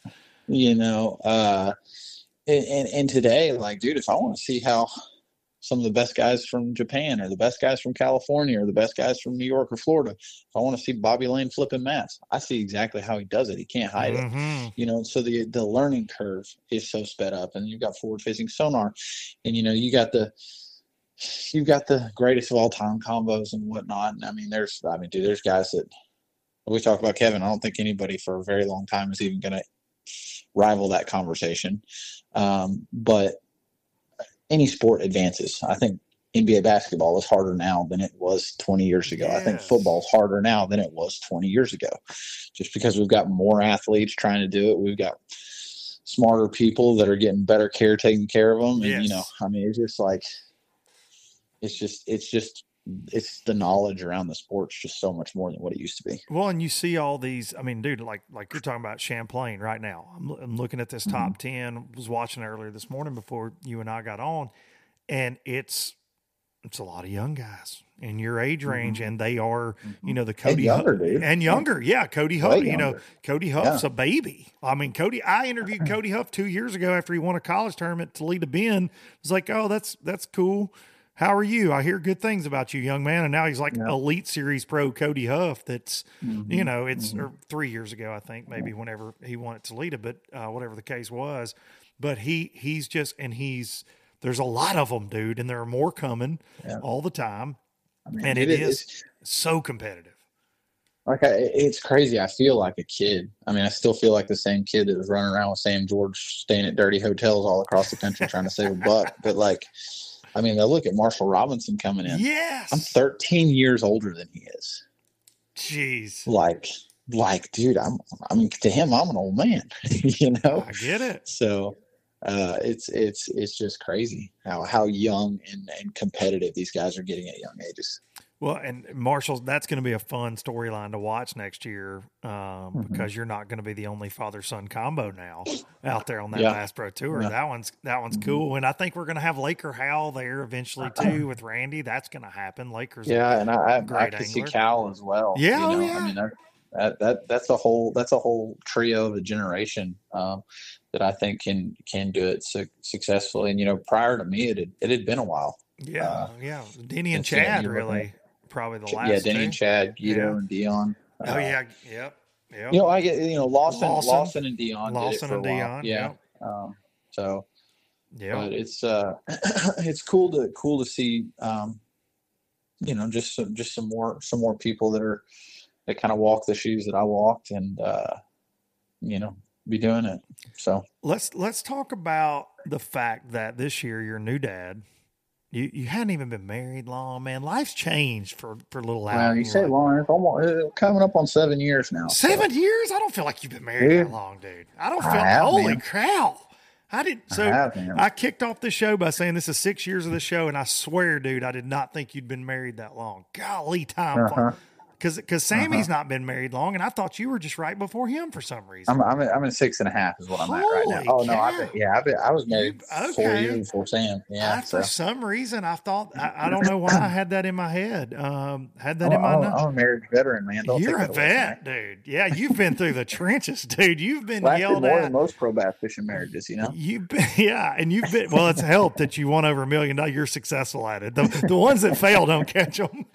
And today, like, dude, if I want to see how some of the best guys from Japan or the best guys from California or the best guys from New York or Florida, if I want to see Bobby Lane flipping mats, I see exactly how he does it. He can't hide it. So the learning curve is so sped up, and you've got forward facing sonar, and you've got the greatest of all time combos and whatnot. And there's guys that we talk about. Kevin, I don't think anybody for a very long time is even going to rival that conversation. But any sport advances. I think NBA basketball is harder now than it was 20 years ago. Yes. I think football is harder now than it was 20 years ago, just because we've got more athletes trying to do it. We've got smarter people that are getting better care taking care of them. And, it's just like, it's the knowledge around the sport's just so much more than what it used to be. Well, and you see all these, dude, like you're talking about Champlain right now. I'm looking at this top 10, was watching earlier this morning before you and I got on, and it's a lot of young guys in your age range, and they are, the Cody and younger. Yeah. Cody Huff, Cody Huff's a baby. I interviewed Cody Huff 2 years ago after he won a college tournament at Toledo Bend. It was like, oh, that's cool. How are you? I hear good things about you, young man. And now he's like Elite Series pro Cody Huff. That's, it's 3 years ago, I think, maybe whenever he won at Toledo, but whatever the case was. But he's there's a lot of them, dude, and there are more coming all the time. I mean, and it is so competitive. Like, it's crazy. I feel like a kid. I mean, I still feel like the same kid that was running around with Sam George, staying at dirty hotels all across the country trying to save a buck. But, like, I mean, I look at Marshall Robinson coming in. Yes. I'm 13 years older than he is. Jeez. Like, dude, I mean, to him, I'm an old man, you know? I get it. So, it's just crazy how young and competitive these guys are getting at young ages. Well, and Marshall, that's going to be a fun storyline to watch next year because you're not going to be the only father-son combo now out there on that Bass Pro Tour. Yeah. That one's cool, and I think we're going to have Laker Howell there eventually too with Randy. That's going to happen. Laker's and I can see Cal as well. Yeah, you know? I mean, that's a whole trio of a generation that I think can do it successfully. And you know, prior to me, it had been a while. Yeah, Denny and Chad really. Probably the last. Yeah, Denny and Chad, Guido and Dion. Yep. You know, I get Lawson and Dion. Lawson and Dion. Yeah. So, but it's cool to see. You know, just some more people that kind of walk the shoes that I walked, and you know, be doing it. So let's talk about the fact that this year you're a new dad. You hadn't even been married long, man. Life's changed for little Al. Well, you say long. It's almost coming up on 7 years now. 7 years? I don't feel like you've been married that long, dude. I don't feel. Holy cow! I kicked off the show by saying this is 6 years of the show, and I swear, dude, I did not think you'd been married that long. Golly, time. Because Sammy's not been married long, and I thought you were just right before him for some reason. I'm in 6.5 is what I'm at right now. Oh no, I was married 4 years before Sam. Yeah, for some reason I thought I don't know why I had that in my head. I'm a married veteran, man. You're a vet, dude. Yeah, you've been through the trenches, dude. You've been yelled more at. Than most pro bass fishing marriages, you know. You've been, and you've been. Well, it's helped that you won over $1 million. You're successful at it. The ones that fail don't catch them.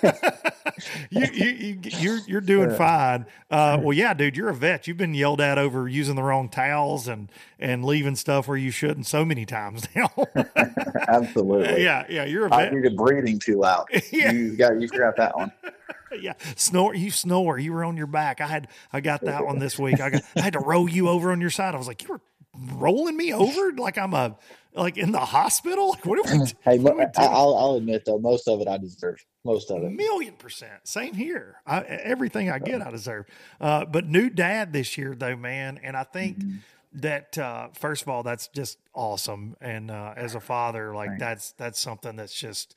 You're doing fine. Well, yeah, dude, you're a vet. You've been yelled at over using the wrong towels and leaving stuff where you shouldn't so many times now. Absolutely. Yeah, you're a vet. You're breathing too loud. Yeah. You forgot that one. Yeah, snore. You snore. You were on your back. I got that one this week. I had to roll you over on your side. I was like, you were rolling me over like I'm in the hospital. Like, what are we? Hey, I'll admit though, most of it I deserve. Most of it. 1,000,000%. Same here. Everything I get, I deserve. But new dad this year, though, man. And I think that, first of all, that's just awesome. And as a father, like that's something that's just,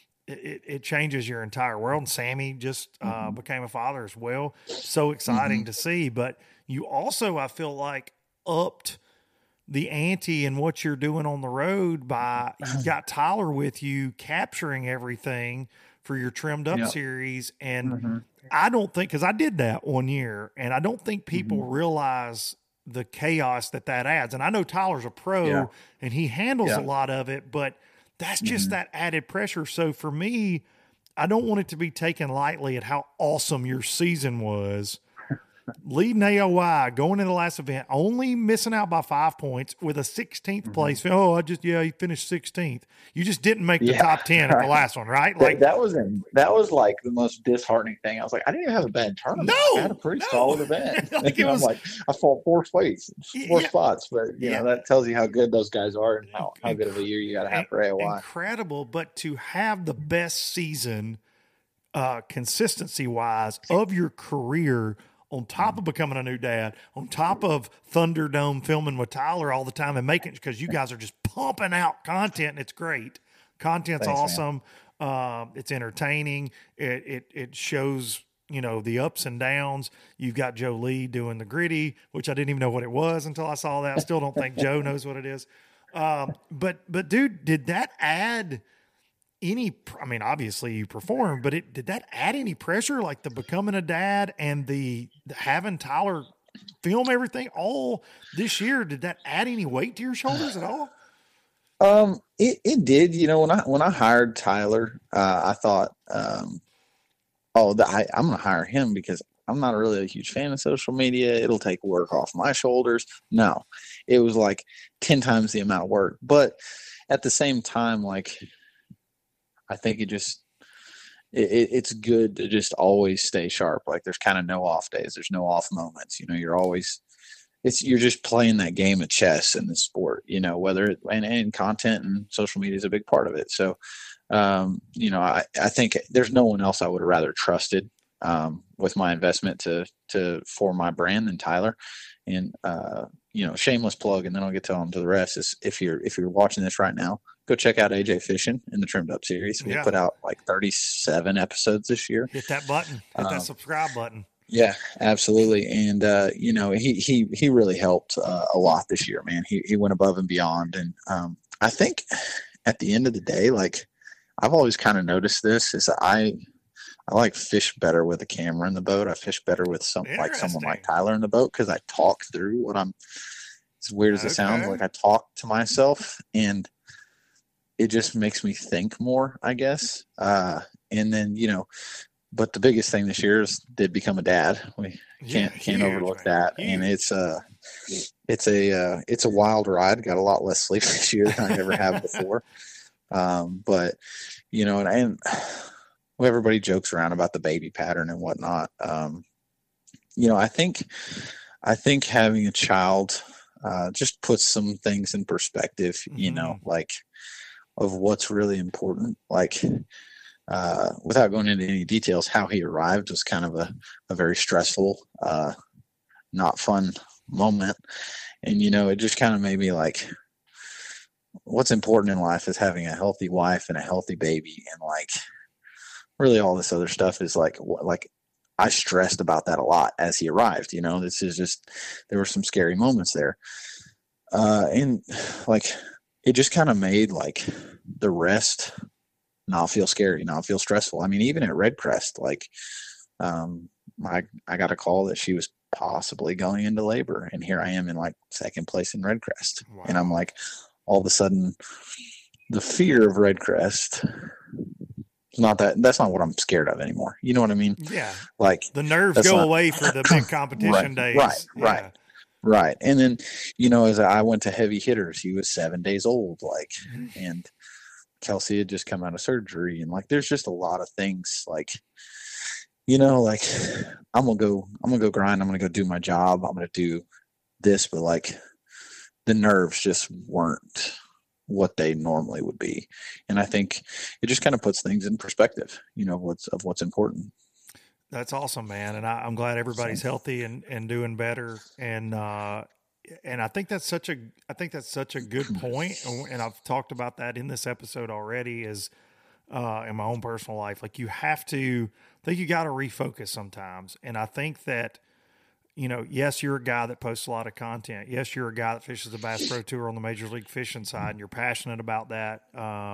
it changes your entire world. And Sammy just became a father as well. So exciting to see. But you also, I feel like, upped the ante in what you're doing on the road by you got Tyler with you capturing everything for your trimmed up series. And I don't think, cause I did that 1 year and I don't think people realize the chaos that adds. And I know Tyler's a pro and he handles a lot of it, but that's just that added pressure. So for me, I don't want it to be taken lightly at how awesome your season was. Leading AOI, going in the last event, only missing out by 5 points with a 16th place. Oh, he finished 16th. You just didn't make the top 10 at the last one, right? Like that was like the most disheartening thing. I was like, I didn't even have a bad tournament. No, I had a pretty solid event. Like I fall 4 spots, but you know that tells you how good those guys are and how good of a year you got to have for AOI. Incredible, but to have the best season, consistency wise, of your career. On top of becoming a new dad, on top of Thunderdome filming with Tyler all the time and making, because you guys are just pumping out content and it's great. Content's awesome. It's entertaining. It shows, the ups and downs. You've got Joe Lee doing the gritty, which I didn't even know what it was until I saw that. I still don't think Joe knows what it is. But dude, did that add obviously you performed, but did that add any pressure, like the becoming a dad and the having Tyler film everything all this year? Did that add any weight to your shoulders at all? It did. When I hired Tyler, I thought, I'm going to hire him because I'm not really a huge fan of social media. It'll take work off my shoulders. No, it was like 10 times the amount of work, but at the same time, like, I think it's good to just always stay sharp. Like, there's kind of no off days. There's no off moments. You're always, you're just playing that game of chess in the sport, and content and social media is a big part of it. So, I think there's no one else I would have rather trusted with my investment for my brand than Tyler. And, shameless plug, and then I'll get to the rest is if you're watching this right now, go check out AJ Fishing in the Trimmed Up series. We put out like 37 episodes this year. Hit that button, that subscribe button. Yeah, absolutely. And, he really helped a lot this year, man. He went above and beyond. And I think at the end of the day, like, I've always kind of noticed this is I like fish better with a camera in the boat. I fish better with someone like Tyler in the boat because I talk through what I'm, as weird as it sounds, like I talk to myself and it just makes me think more, I guess. And then, but the biggest thing this year is did become a dad. We can't overlook that. And it's a wild ride. Got a lot less sleep this year than I ever have before. But and everybody jokes around about the baby pattern and whatnot. I think having a child just puts some things in perspective, like of what's really important. Like, without going into any details, how he arrived was kind of a very stressful, not fun moment. And, it just kind of made me like, what's important in life is having a healthy wife and a healthy baby. And like, really all this other stuff is like I stressed about that a lot as he arrived. This is just, there were some scary moments there. And like, it just kind of made like the rest not feel scary, not feel stressful. I mean, even at Redcrest, like, I got a call that she was possibly going into labor, and here I am in like second place in Redcrest. Wow. And I'm like, all of a sudden the fear of Redcrest, that's not what I'm scared of anymore. You know what I mean? Yeah. Like the nerves go away for the big competition days. Right. And then, as I went to heavy hitters, he was 7 days old, like, and Kelsey had just come out of surgery. And like, there's just a lot of things like, like I'm going to go grind. I'm going to go do my job. I'm going to do this, but like the nerves just weren't what they normally would be. And I think it just kind of puts things in perspective, what's important. That's awesome, man. And I'm glad everybody's healthy and doing better. And I think that's such a good point. And I've talked about that in this episode already is in my own personal life. Like you got to refocus sometimes. And I think that, yes, you're a guy that posts a lot of content. Yes, you're a guy that fishes the Bass Pro Tour on the Major League Fishing side, and you're passionate about that.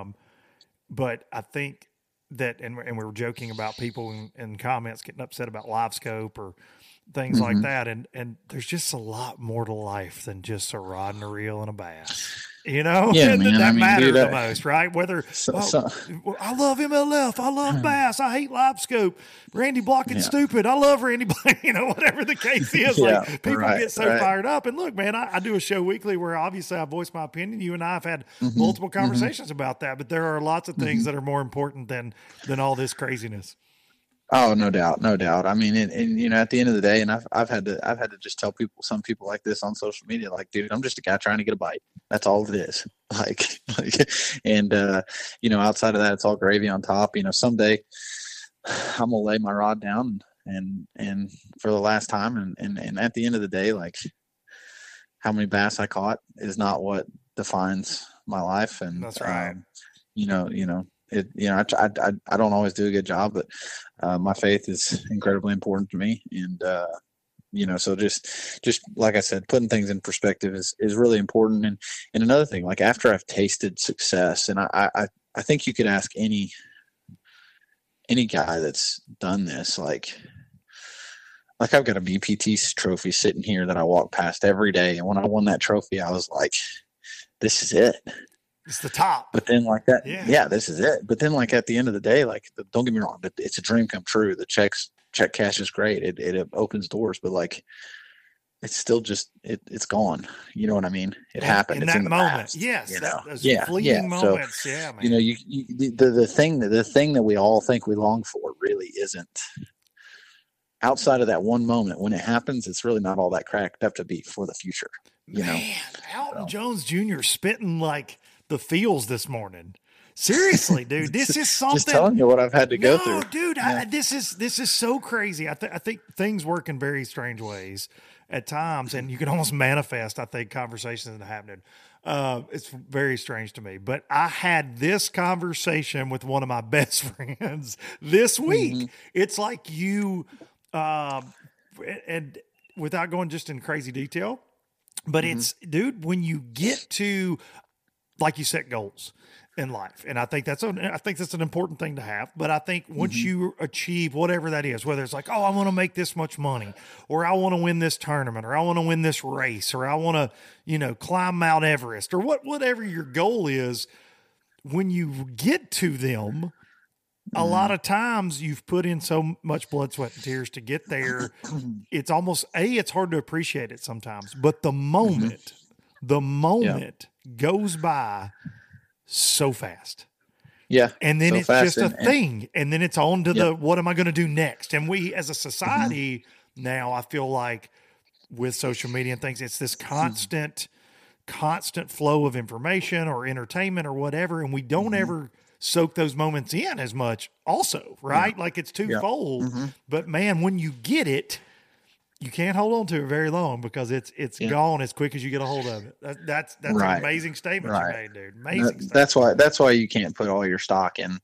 But I think that, and we were joking about people in comments getting upset about live scope or things like that. And there's just a lot more to life than just a rod and a reel and a bass. Yeah, that matters the most, right? Whether I love MLF, I love bass, I hate live scope, Randy Blockett's stupid, I love Randy, whatever the case is. Like people get so fired up. And look, man, I do a show weekly where obviously I voice my opinion. You and I have had multiple conversations about that, but there are lots of things that are more important than all this craziness. Oh, no doubt. I mean, and at the end of the day, and I've had to just tell some people like this on social media, like, dude, I'm just a guy trying to get a bite. That's all it is. And outside of that, it's all gravy on top. Someday I'm gonna lay my rod down and for the last time, and at the end of the day, like, how many bass I caught is not what defines my life. And that's right. I don't always do a good job, but my faith is incredibly important to me. And, so just like I said, putting things in perspective is really important. And another thing, like after I've tasted success, and I think you could ask any guy that's done this, like I've got a BPT trophy sitting here that I walk past every day. And when I won that trophy, I was like, this is it. It's the top. But then like that, this is it. But then like at the end of the day, like don't get me wrong, but it's a dream come true. The check cash is great. It opens doors. But like it's still just it's gone. You know what I mean? It happened. In it's that in the moment. past, Yes. you know? Those Yeah, fleeting yeah. moments. So, Yeah, man. you know, the thing that we all think we long for really isn't. Outside of that one moment when it happens, it's really not all that cracked up to be for the future. You know, Alton Jones Jr. spitting like the feels this morning. Seriously, dude, this is something. Just telling you what I've had to go through. Dude, Yeah. this is so crazy. I think things work in very strange ways at times, and you can almost manifest, I think, conversations that are happening. It's very strange to me. But I had this conversation with one of my best friends this week. Mm-hmm. It's like you, and without going just in crazy detail, but it's, dude, when you get to, like, you set goals in life. And I think that's an important thing to have. But I think once you achieve whatever that is, whether it's like, oh, I want to make this much money, or I want to win this tournament, or I want to win this race, or I want to, you know, climb Mount Everest, or whatever your goal is, when you get to them, a lot of times you've put in so much blood, sweat, and tears to get there. It's almost, it's hard to appreciate it sometimes, but the moment goes by so fast. Yeah. And then so it's fast just a thing. And then it's on to the, what am I going to do next? And we, as a society now, I feel like with social media and things, it's this constant flow of information or entertainment or whatever. And we don't ever soak those moments in as much also, right? Yeah. Like it's twofold, but man, when you get it, you can't hold on to it very long because it's gone as quick as you get a hold of it. That's right. an amazing statement you made, dude. Amazing. That's why you can't put all your stock in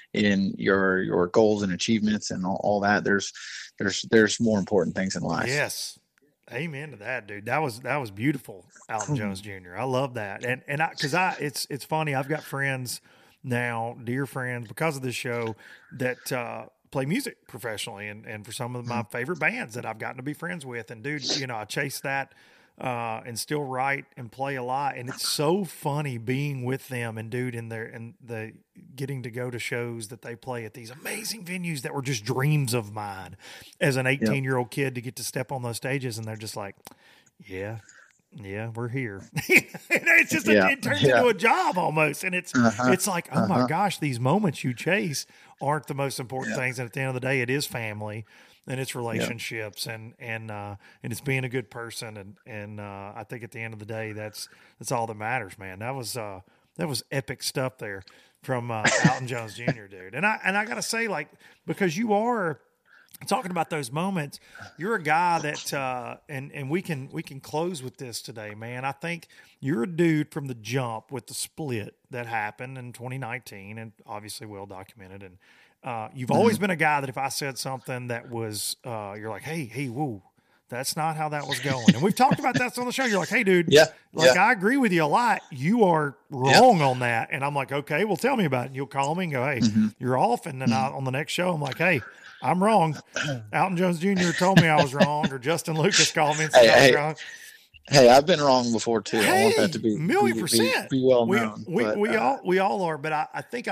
your goals and achievements and all that. There's more important things in life. Yes. Amen to that, dude. That was beautiful, Alton Jones Jr. I love that. And it's funny. I've got friends now, dear friends, because of this show that play music professionally and for some of my favorite bands that I've gotten to be friends with. And dude, you know, I chase that and still write and play a lot. And it's so funny being with them and dude and the getting to go to shows that they play at these amazing venues that were just dreams of mine as an 18-year-old kid to get to step on those stages. And they're just like, yeah, we're here. It's just it turns into a job almost, and it's like, oh my gosh, these moments you chase aren't the most important things. And at the end of the day, it is family and it's relationships and it's being a good person. And I think at the end of the day, that's all that matters, man. That was epic stuff there from Alton Jones Jr., dude. And I gotta say, like, because you are talking about those moments, you're a guy that, and we can close with this today, man. I think you're a dude from the jump with the split that happened in 2019 and obviously well documented. And you've always been a guy that if I said something that was, you're like, hey, whoa, that's not how that was going. And we've talked about that on the show. You're like, hey, dude, I agree with you a lot. You are wrong on that. And I'm like, okay, well, tell me about it. And you'll call me and go, hey, you're off. And then on the next show, I'm like, hey, I'm wrong. Alton Jones Jr. told me I was wrong, or Justin Lucas called me and said I was wrong. Hey, I've been wrong before too. Hey, I want that to be $1,000,000%. Be well known. We all are, but I think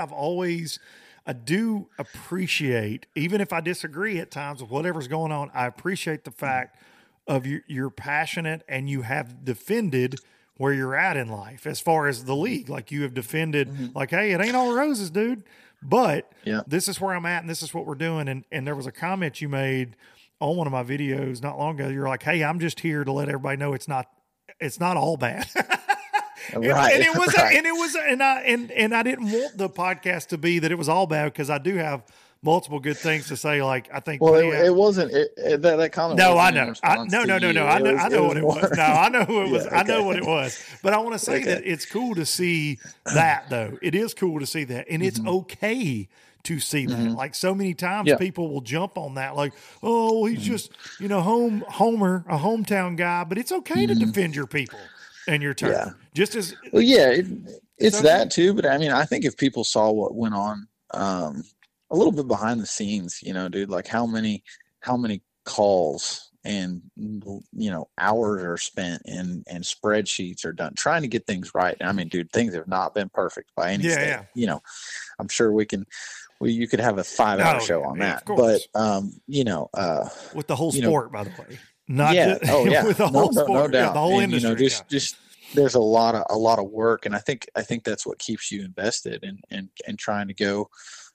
I do appreciate, even if I disagree at times with whatever's going on, I appreciate the fact of you're passionate and you have defended where you're at in life as far as the league. Like you have defended, like, hey, it ain't all roses, dude. But this is where I'm at and this is what we're doing. And there was a comment you made on one of my videos not long ago. You're like, hey, I'm just here to let everybody know it's not all bad. Right. And I didn't want the podcast to be that it was all bad because I do have multiple good things to say. Like I think, it wasn't that comment. No, I know. I know what it was. No, I know who it was. I know what it was. But I want to say that it's cool to see that, though. It is cool to see that, and it's okay to see that. Like so many times, people will jump on that, like, oh, he's just a hometown guy. But it's okay to defend your people and your turn. Just as it's that too. But I mean, I think if people saw what went on. A little bit behind the scenes, dude, like how many calls and, hours are spent and spreadsheets are done trying to get things right. I mean, dude, things have not been perfect by any state. I'm sure you could have a 5-hour show on that, but, with the whole sport, by the way. Not Yeah. just, Oh yeah. with the whole sport, no doubt. the whole And, industry. just there's a lot of work, and I think that's what keeps you invested and trying to go,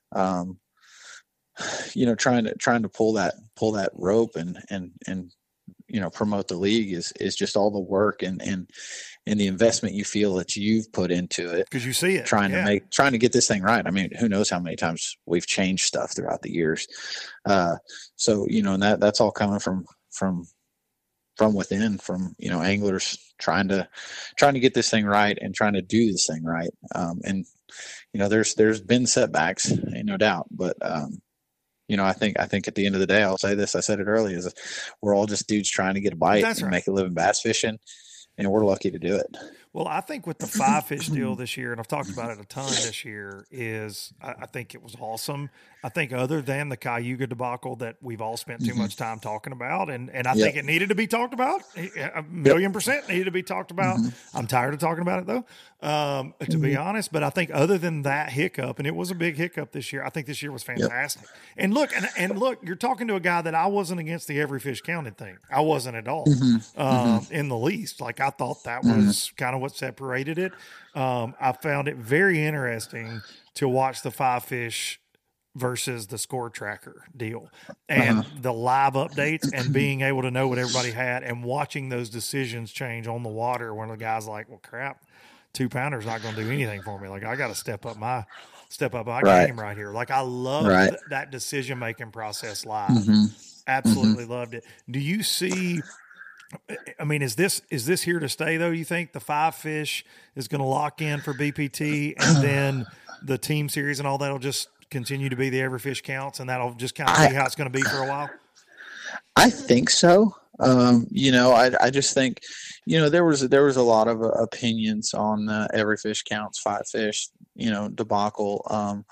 trying to pull that rope and promote the league is just all the work and the investment you feel that you've put into it, because you see it trying to get this thing right. I mean, who knows how many times we've changed stuff throughout the years. So, and that's all coming from within, from, anglers trying to get this thing right and trying to do this thing right. And, there's been setbacks, ain't no doubt, but, I think at the end of the day, I'll say this, I said it earlier, is we're all just dudes trying to get a bite and make a living bass fishing, and we're lucky to do it. Well, I think with the five fish deal this year, and I've talked about it a ton this year, is I think it was awesome. I think other than the Cayuga debacle that we've all spent too much time talking about, and I think it needed to be talked about, 1,000,000% needed to be talked about. I'm tired of talking about it though, to be honest. But I think other than that hiccup, and it was a big hiccup this year, I think this year was fantastic. And look, you're talking to a guy that I wasn't against the every fish counted thing. I wasn't at all, in the least. Like, I thought that was kind of what separated it. I found it very interesting to watch the five fish versus the score tracker deal and the live updates and being able to know what everybody had and watching those decisions change on the water when the guy's like, well, crap, 2-pounder's not going to do anything for me. Like, I got to step up my game right here. Like, I love that decision-making process live. Absolutely loved it. Do you see, I mean, is this here to stay though? You think the five fish is going to lock in for BPT, and then the team series and all that'll just continue to be the every fish counts, and that'll just kind of be how it's going to be for a while? I think so. I just think, there was a lot of opinions on every fish counts, five fish, debacle.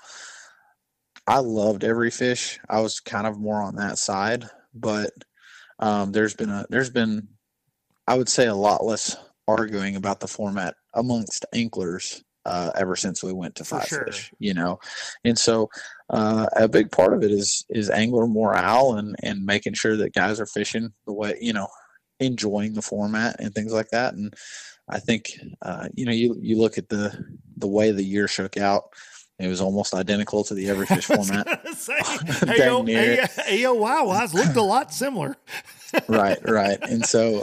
I loved every fish. I was kind of more on that side, but there's been, I would say, a lot less arguing about the format amongst anglers ever since we went to five fish, and so a big part of it is angler morale and making sure that guys are fishing the way, enjoying the format and things like that. And I think you look at the way the year shook out. It was almost identical to the every fish format. AOY looked a lot similar. Right. And so,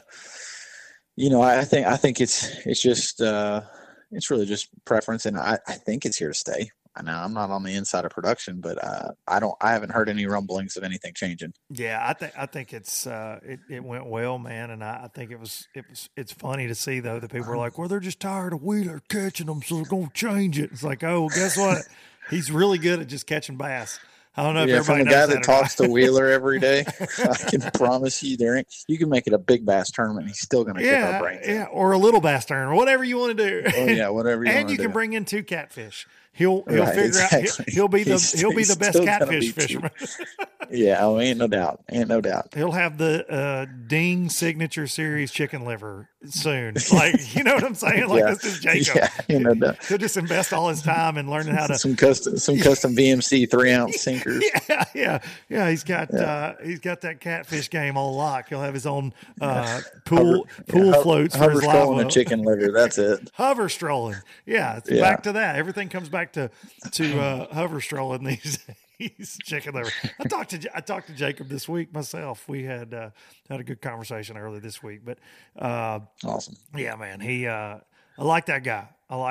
I think it's just, it's really just preference. And I think it's here to stay. Now, I'm not on the inside of production, but I haven't heard any rumblings of anything changing. Yeah, I think it's it went well, man, and I think it's funny to see though that people are like, well, they're just tired of Wheeler catching them, so they're gonna change it. It's like, oh, well, guess what? He's really good at just catching bass. I don't know if everybody from the knows guy that talks to Wheeler every day, I can promise you you can make it a big bass tournament. He's still going to kick our brains. Yeah, or a little bass tournament, or whatever you want to do. Oh yeah, whatever you want to do. And you can bring in 2 catfish. He'll figure out he'll be the best catfish fisherman. Yeah, ain't no doubt. He'll have the Ding Signature Series chicken liver soon. Like, you know what I'm saying? Like, this is Jacob. Yeah, no doubt. He'll just invest all his time in learning how to some custom VMC 3-ounce sinkers. Yeah. He's got that catfish game on lock. He'll have his own pool floats for his live and chicken liver. That's it. Hover strolling. Yeah, back to that. Everything comes back to hover strolling these days. Chicken liver. I talked to Jacob this week myself. We had a good conversation earlier this week. But awesome. Yeah, man. I like that guy.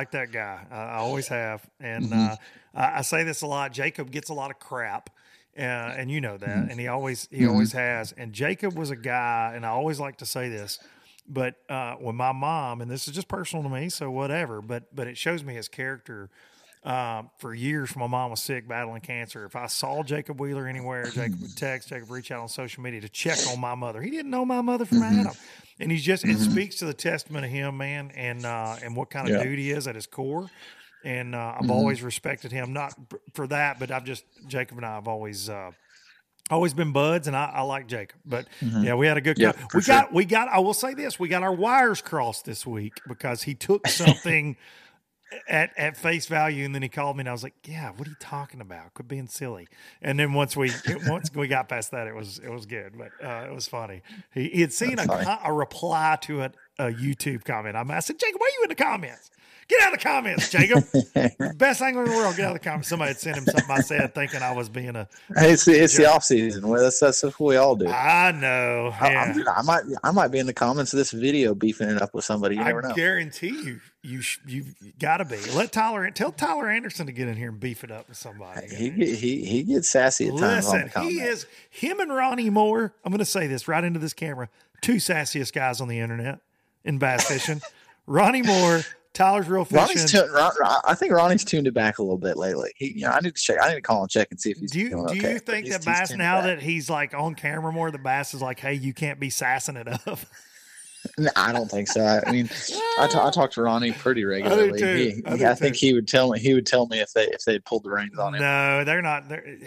I always have. And I say this a lot. Jacob gets a lot of crap. And you know that. And he always has. And Jacob was a guy, and I always like to say this, but when my mom, and this is just personal to me, so whatever, but it shows me his character. For years, my mom was sick, battling cancer. If I saw Jacob Wheeler anywhere, Jacob would text, Jacob would reach out on social media to check on my mother. He didn't know my mother from Adam. And he's just, it speaks to the testament of him, man, and what kind of dude he is at his core. And I've always respected him, not for that, but Jacob and I have always been buds, and I like Jacob. But yeah, we had a good we got I will say this, we got our wires crossed this week because he took something at face value, and then he called me, and I was like, "Yeah, what are you talking about? Quit being silly." And then once we got past that, it was good, but it was funny. He had seen a reply to a YouTube comment. I said, "Jacob, why are you in the comments? Get out of the comments, Jacob. Best angler in the world. Get out of the comments." Somebody had sent him something I said, thinking I was being a. Hey, it's the off season. Well, that's what we all do. I know. Yeah. I might be in the comments of this video beefing it up with somebody. You never know. I guarantee you've got to be. Tell Tyler Anderson to get in here and beef it up with somebody. He gets sassy at times. Listen, him and Ronnie Moore. I'm going to say this right into this camera. Two sassiest guys on the internet in bass fishing. Ronnie Moore. Tyler's Real Fishing. I think Ronnie's tuned it back a little bit lately. I need to check. I need to call and check and see if he's doing okay. Do you think that Bass, now that he's like on camera more, the Bass is like, "Hey, you can't be sassing it up"? No, I don't think so. I mean, I talk to Ronnie pretty regularly. I think he would tell me if they pulled the reins on him. No, they're not.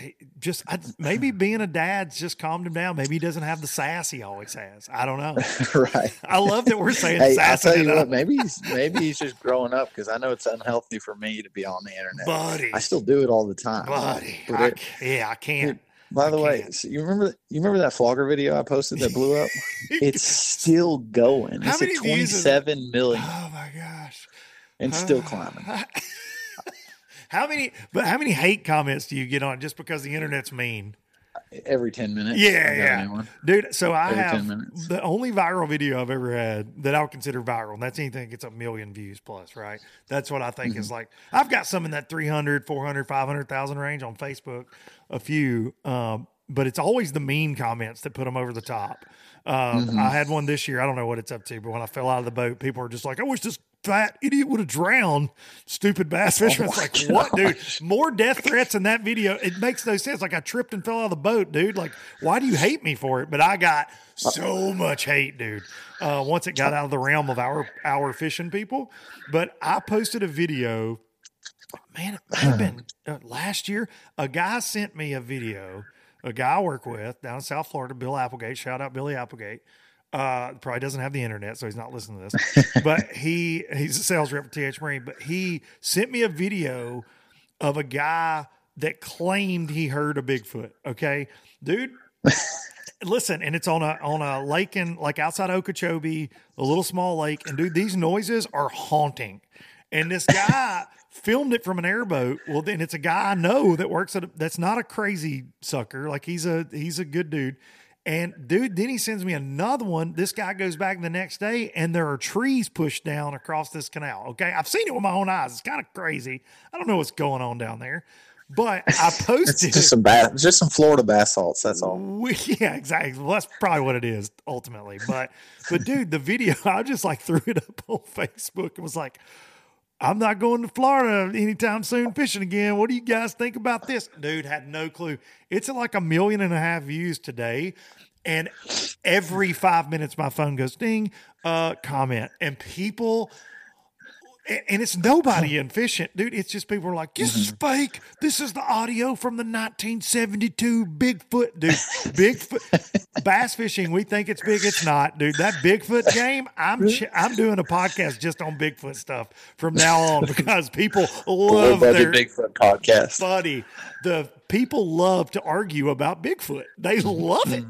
Maybe being a dad's just calmed him down. Maybe he doesn't have the sass he always has. I don't know. Right. I love that we're saying sass. I'll tell you what. Maybe he's just growing up, because I know it's unhealthy for me to be on the internet. Buddy, I still do it all the time. Buddy, I can't. By the way, so you remember that flogger video I posted that blew up? It's still going. It's at 27 million. Oh my gosh. And still climbing. How many hate comments do you get on just because the internet's mean? Every 10 minutes. Yeah. Dude, so I have the only viral video I've ever had that I would consider viral, and that's anything that gets 1 million views plus, right? That's what I think is like. I've got some in that 300, 400, 500,000 range on Facebook, a few, but it's always the mean comments that put them over the top. I had one this year. I don't know what it's up to, but when I fell out of the boat, people were just like, "I wish this fat idiot would have drowned, stupid bass fisherman." It's like, what, dude? More death threats in that video. It makes no sense. Like, I tripped and fell out of the boat, dude. Like, why do you hate me for it? But I got so much hate, dude, once it got out of the realm of our fishing people. But I posted a video, man, it might have been last year. A guy sent me a video, a guy I work with down in South Florida, Bill Applegate. Shout out Billy Applegate. Probably doesn't have the internet, so he's not listening to this. But he's a sales rep for TH Marine. But he sent me a video of a guy that claimed he heard a Bigfoot. Okay, dude. Listen, and it's on a lake outside Okeechobee, a little small lake. And dude, these noises are haunting. And this guy filmed it from an airboat. Well, then it's a guy I know that works that's not a crazy sucker. Like, he's a good dude. And dude, then he sends me another one. This guy goes back the next day, and there are trees pushed down across this canal. Okay, I've seen it with my own eyes. It's kind of crazy. I don't know what's going on down there, but I posted it's just some Florida basalts. That's all. Yeah, exactly. Well, that's probably what it is ultimately. But dude, the video, I just like threw it up on Facebook and was like, "I'm not going to Florida anytime soon fishing again. What do you guys think about this?" Dude, had no clue. It's at like 1.5 million views today. And every 5 minutes, my phone goes ding, comment. And people, and it's nobody in fishing. Dude, it's just people are like, "This is fake. This is the audio from the 1972 Bigfoot." Dude, Bigfoot. Bass fishing, we think it's big. It's not, dude. That Bigfoot game, I'm doing a podcast just on Bigfoot stuff from now on, because people love their Bigfoot podcast. Buddy, the people love to argue about Bigfoot. They love it.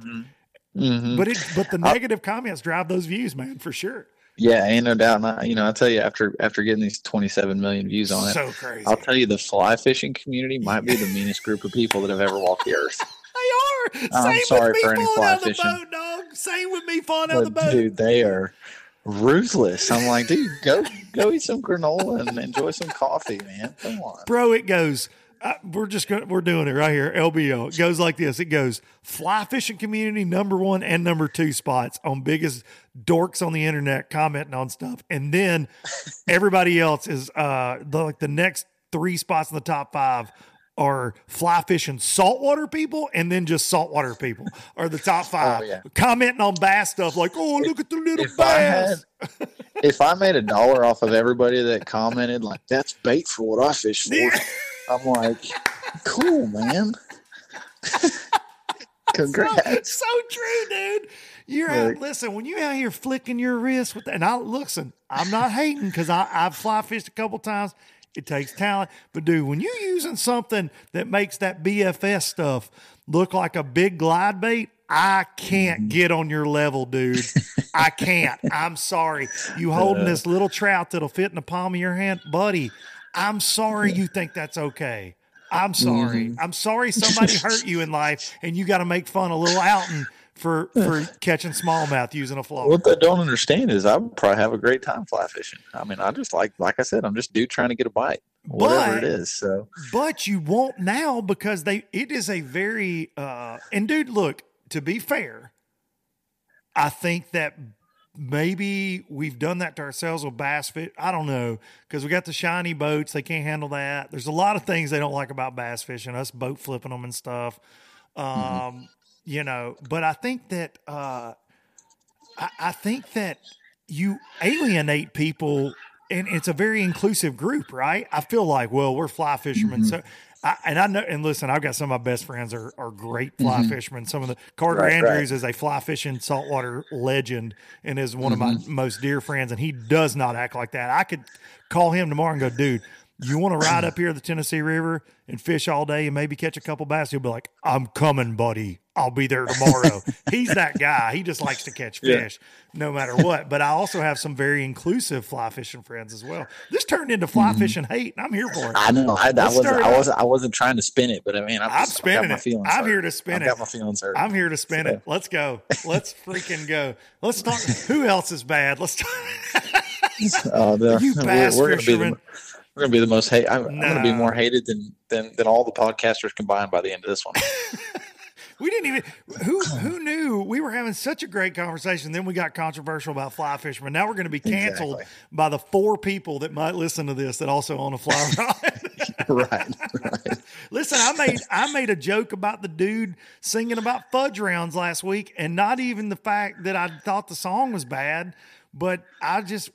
But the negative comments drive those views, man, for sure. Yeah, ain't no doubt. I tell you, after getting these 27 million views on it, so crazy. I'll tell you, the fly fishing community might be the meanest group of people that have ever walked the earth. They are. I'm sorry for any fly fishing. Boat, dog. Same with me falling out of the boat. Dude, they are ruthless. I'm like, dude, go eat some granola and enjoy some coffee, man. Come on, bro. It goes. We're doing it right here. LBO. It goes like this. It goes fly fishing community #1 and #2 spots on biggest dorks on the internet commenting on stuff. And then everybody else is the next 3 spots in the top 5 are fly fishing saltwater people, and then just saltwater people are the top 5. Oh, yeah. Commenting on bass stuff like, "Oh, look at the little bass." If I made $1 off of everybody that commented like, "That's bait for what I fish for," I'm like, cool, man. Congrats. So true, dude. You're out, listen, when you're out here flicking your wrist with that, and I'm not hating because I've fly fished a couple times. It takes talent. But, dude, when you're using something that makes that BFS stuff look like a big glide bait, I can't get on your level, dude. I can't. I'm sorry. You holding this little trout that'll fit in the palm of your hand? Buddy, I'm sorry you think that's okay. I'm sorry. I'm sorry somebody hurt you in life and you got to make fun of little Alton for catching smallmouth using a float. What they don't understand is I would probably have a great time fly fishing. I mean, I just like I said, I'm just dude trying to get a bite, whatever it is. So, but you won't now because it is a very and dude, look, to be fair, I think that maybe we've done that to ourselves with bass fish. I don't know, because we got the shiny boats. They can't handle that. There's a lot of things they don't like about bass fishing, us boat flipping them and stuff. You know, but I think that I think that you alienate people, and it's a very inclusive group, right? I feel like, well, we're fly fishermen, so I know. And listen, I've got some of my best friends are great fly fishermen. Some of the Carter Andrews is a fly fishing saltwater legend and is one of my most dear friends, and he does not act like that. I could call him tomorrow and go, dude, you want to ride up here to the Tennessee River and fish all day and maybe catch a couple bass? He'll be like, I'm coming, buddy. I'll be there tomorrow. He's that guy. He just likes to catch fish no matter what. But I also have some very inclusive fly fishing friends as well. This turned into fly fishing hate, and I'm here for it. I know. I wasn't trying to spin it, but I mean, I'm spinning it. I'm here to spin it. I got my feelings hurt. I'm here to spin it. Let's go. Let's freaking go. Let's talk. Who else is bad? Let's talk. You bass fisherman. We're going to be the most hate. I'm going to be more hated than all the podcasters combined by the end of this one. We didn't even who knew we were having such a great conversation. Then we got controversial about fly fishermen. Now we're going to be canceled by the 4 people that might listen to this that also own a fly rod. Right. Listen, I made a joke about the dude singing about fudge rounds last week, and not even the fact that I thought the song was bad. But I just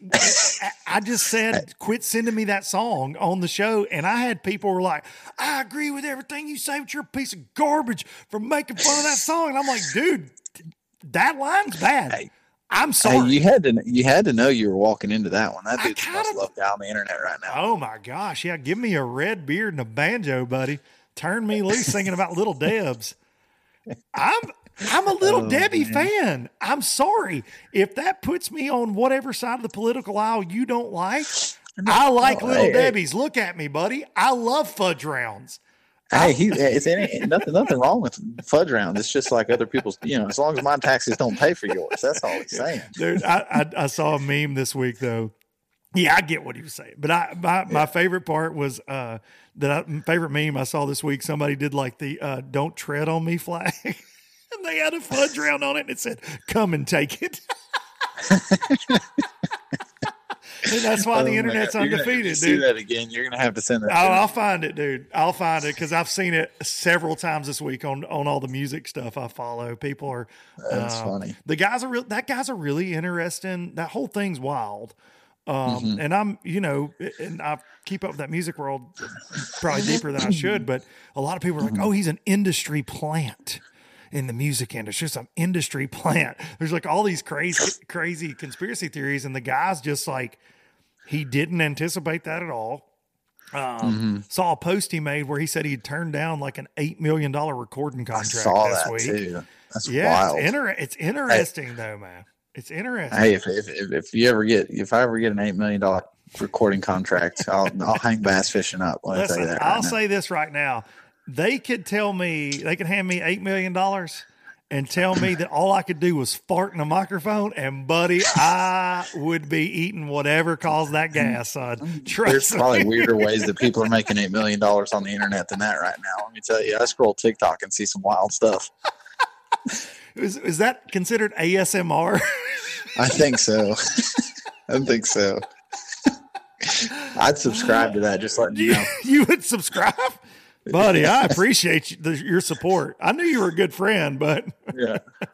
said, quit sending me that song on the show. And I had people who were like, I agree with everything you say, but you're a piece of garbage for making fun of that song. And I'm like, dude, that line's bad. Hey, I'm sorry. Hey, you had to know you were walking into that one. That dude's the most loved guy on the internet right now. Oh my gosh. Yeah. Give me a red beard and a banjo, buddy. Turn me loose singing about Little Debs. I'm a Little Debbie fan. I'm sorry. If that puts me on whatever side of the political aisle you don't like, I like Little Debbie's. Look at me, buddy. I love fudge rounds. Hey, it's nothing wrong with fudge rounds. It's just like other people's, as long as my taxes don't pay for yours. That's all he's saying. Dude, I saw a meme this week, though. Yeah, I get what he was saying. But my favorite part was favorite meme I saw this week. Somebody did like the don't tread on me flag. And they had a fudge round on it, and it said, come and take it. And that's why the internet's undefeated, dude. See that again, you're going to have to send that. I'll find it, dude. I'll find it because I've seen it several times this week on all the music stuff I follow. People are that's funny. That guy's a really interesting. That whole thing's wild. And I'm, and I keep up with that music world probably deeper than I should, but a lot of people are like, oh, he's an industry plant in the music industry, some industry plant. There's like all these crazy conspiracy theories, and the guy's just like, he didn't anticipate that at all. Saw a post he made where he said he'd turned down like an $8 million recording contract this week. Too. That's wild. It's interesting though, man. It's interesting. Hey, if I ever get an $8 million recording contract, I'll hang bass fishing up. Listen, I'll say this right now. They could hand me $8 million and tell me that all I could do was fart in a microphone, and buddy, I would be eating whatever caused that gas, son. There's probably weirder ways that people are making $8 million on the internet than that right now. Let me tell you, I scroll TikTok and see some wild stuff. Is that considered ASMR? I think so. I'd subscribe to that, just letting you know. You would subscribe? Buddy, I appreciate your support. I knew you were a good friend, but yeah.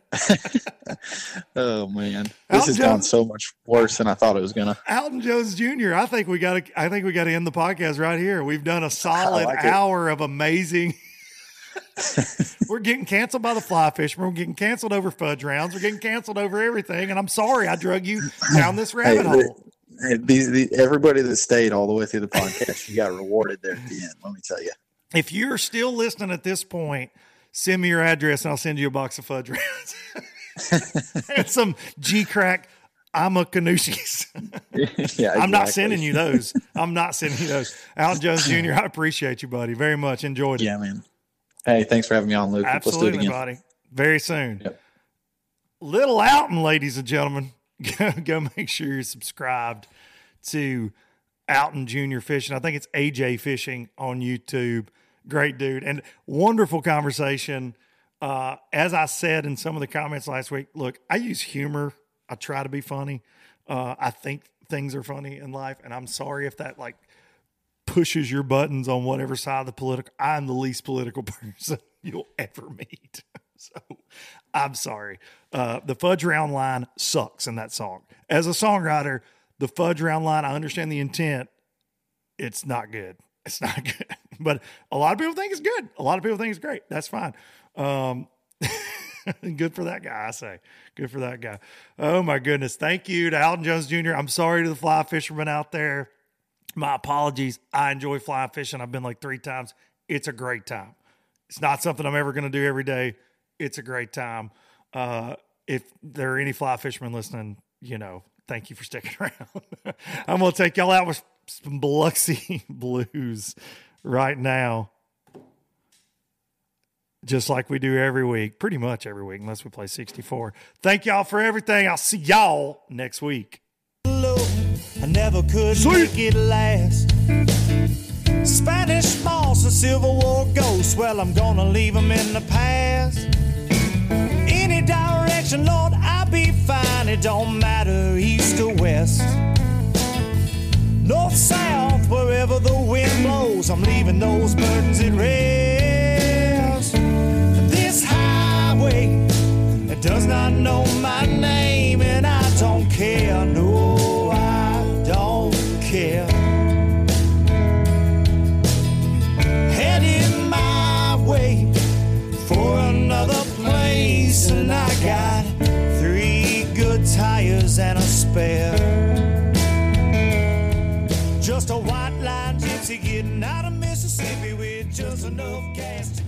Oh man, this has gone so much worse than I thought it was gonna. Alton Jones Jr. I think we got to end the podcast right here. We've done a solid hour of amazing We're getting canceled by the Fly Fisherman. We're getting canceled over fudge rounds. We're getting canceled over everything. And I'm sorry I drug you down this rabbit hole. Everybody that stayed all the way through the podcast, you got rewarded there at the end. Let me tell you. If you're still listening at this point, send me your address and I'll send you a box of fudge rounds. And some G-Crack Amakanoushis. Yeah, exactly. I'm not sending you those. Alan Jones Jr., I appreciate you, buddy, very much. Enjoyed it. Yeah, man. Hey, thanks for having me on, Luke. Absolutely, Let's do it again. buddy. Very soon. Yep. Little Alton, ladies and gentlemen. Go make sure you're subscribed to Alton Jr. Fishing. I think it's AJ Fishing on YouTube. Great dude. And wonderful conversation. As I said in some of the comments last week, look, I use humor. I try to be funny. I think things are funny in life. And I'm sorry if that pushes your buttons on whatever side of the political. I'm the least political person you'll ever meet. So I'm sorry. The fudge round line sucks in that song. As a songwriter, the fudge round line, I understand the intent. It's not good. It's not good. But a lot of people think it's good. A lot of people think it's great. That's fine. Good for that guy, I say. Good for that guy. Oh, my goodness. Thank you to Alton Jones Jr. I'm sorry to the fly fishermen out there. My apologies. I enjoy fly fishing. I've been 3 times. It's a great time. It's not something I'm ever going to do every day. It's a great time. If there are any fly fishermen listening, thank you for sticking around. I'm going to take y'all out with some Biloxi Blues right now. Just like we do every week, pretty much every week, unless we play 64. Thank y'all for everything. I'll see y'all next week. I never could make it last. Spanish moss and Civil War ghosts, well, I'm gonna leave them in the past. Any direction, Lord, I'll be fine. It don't matter east or west. North, south, wherever the wind blows, I'm leaving those burdens at rest. This highway, it does not know my name, and I don't care, no, I don't care. Heading my way for another place, and I got 3 good tires and a spare. Just a white line gypsy getting out of Mississippi with just enough gas to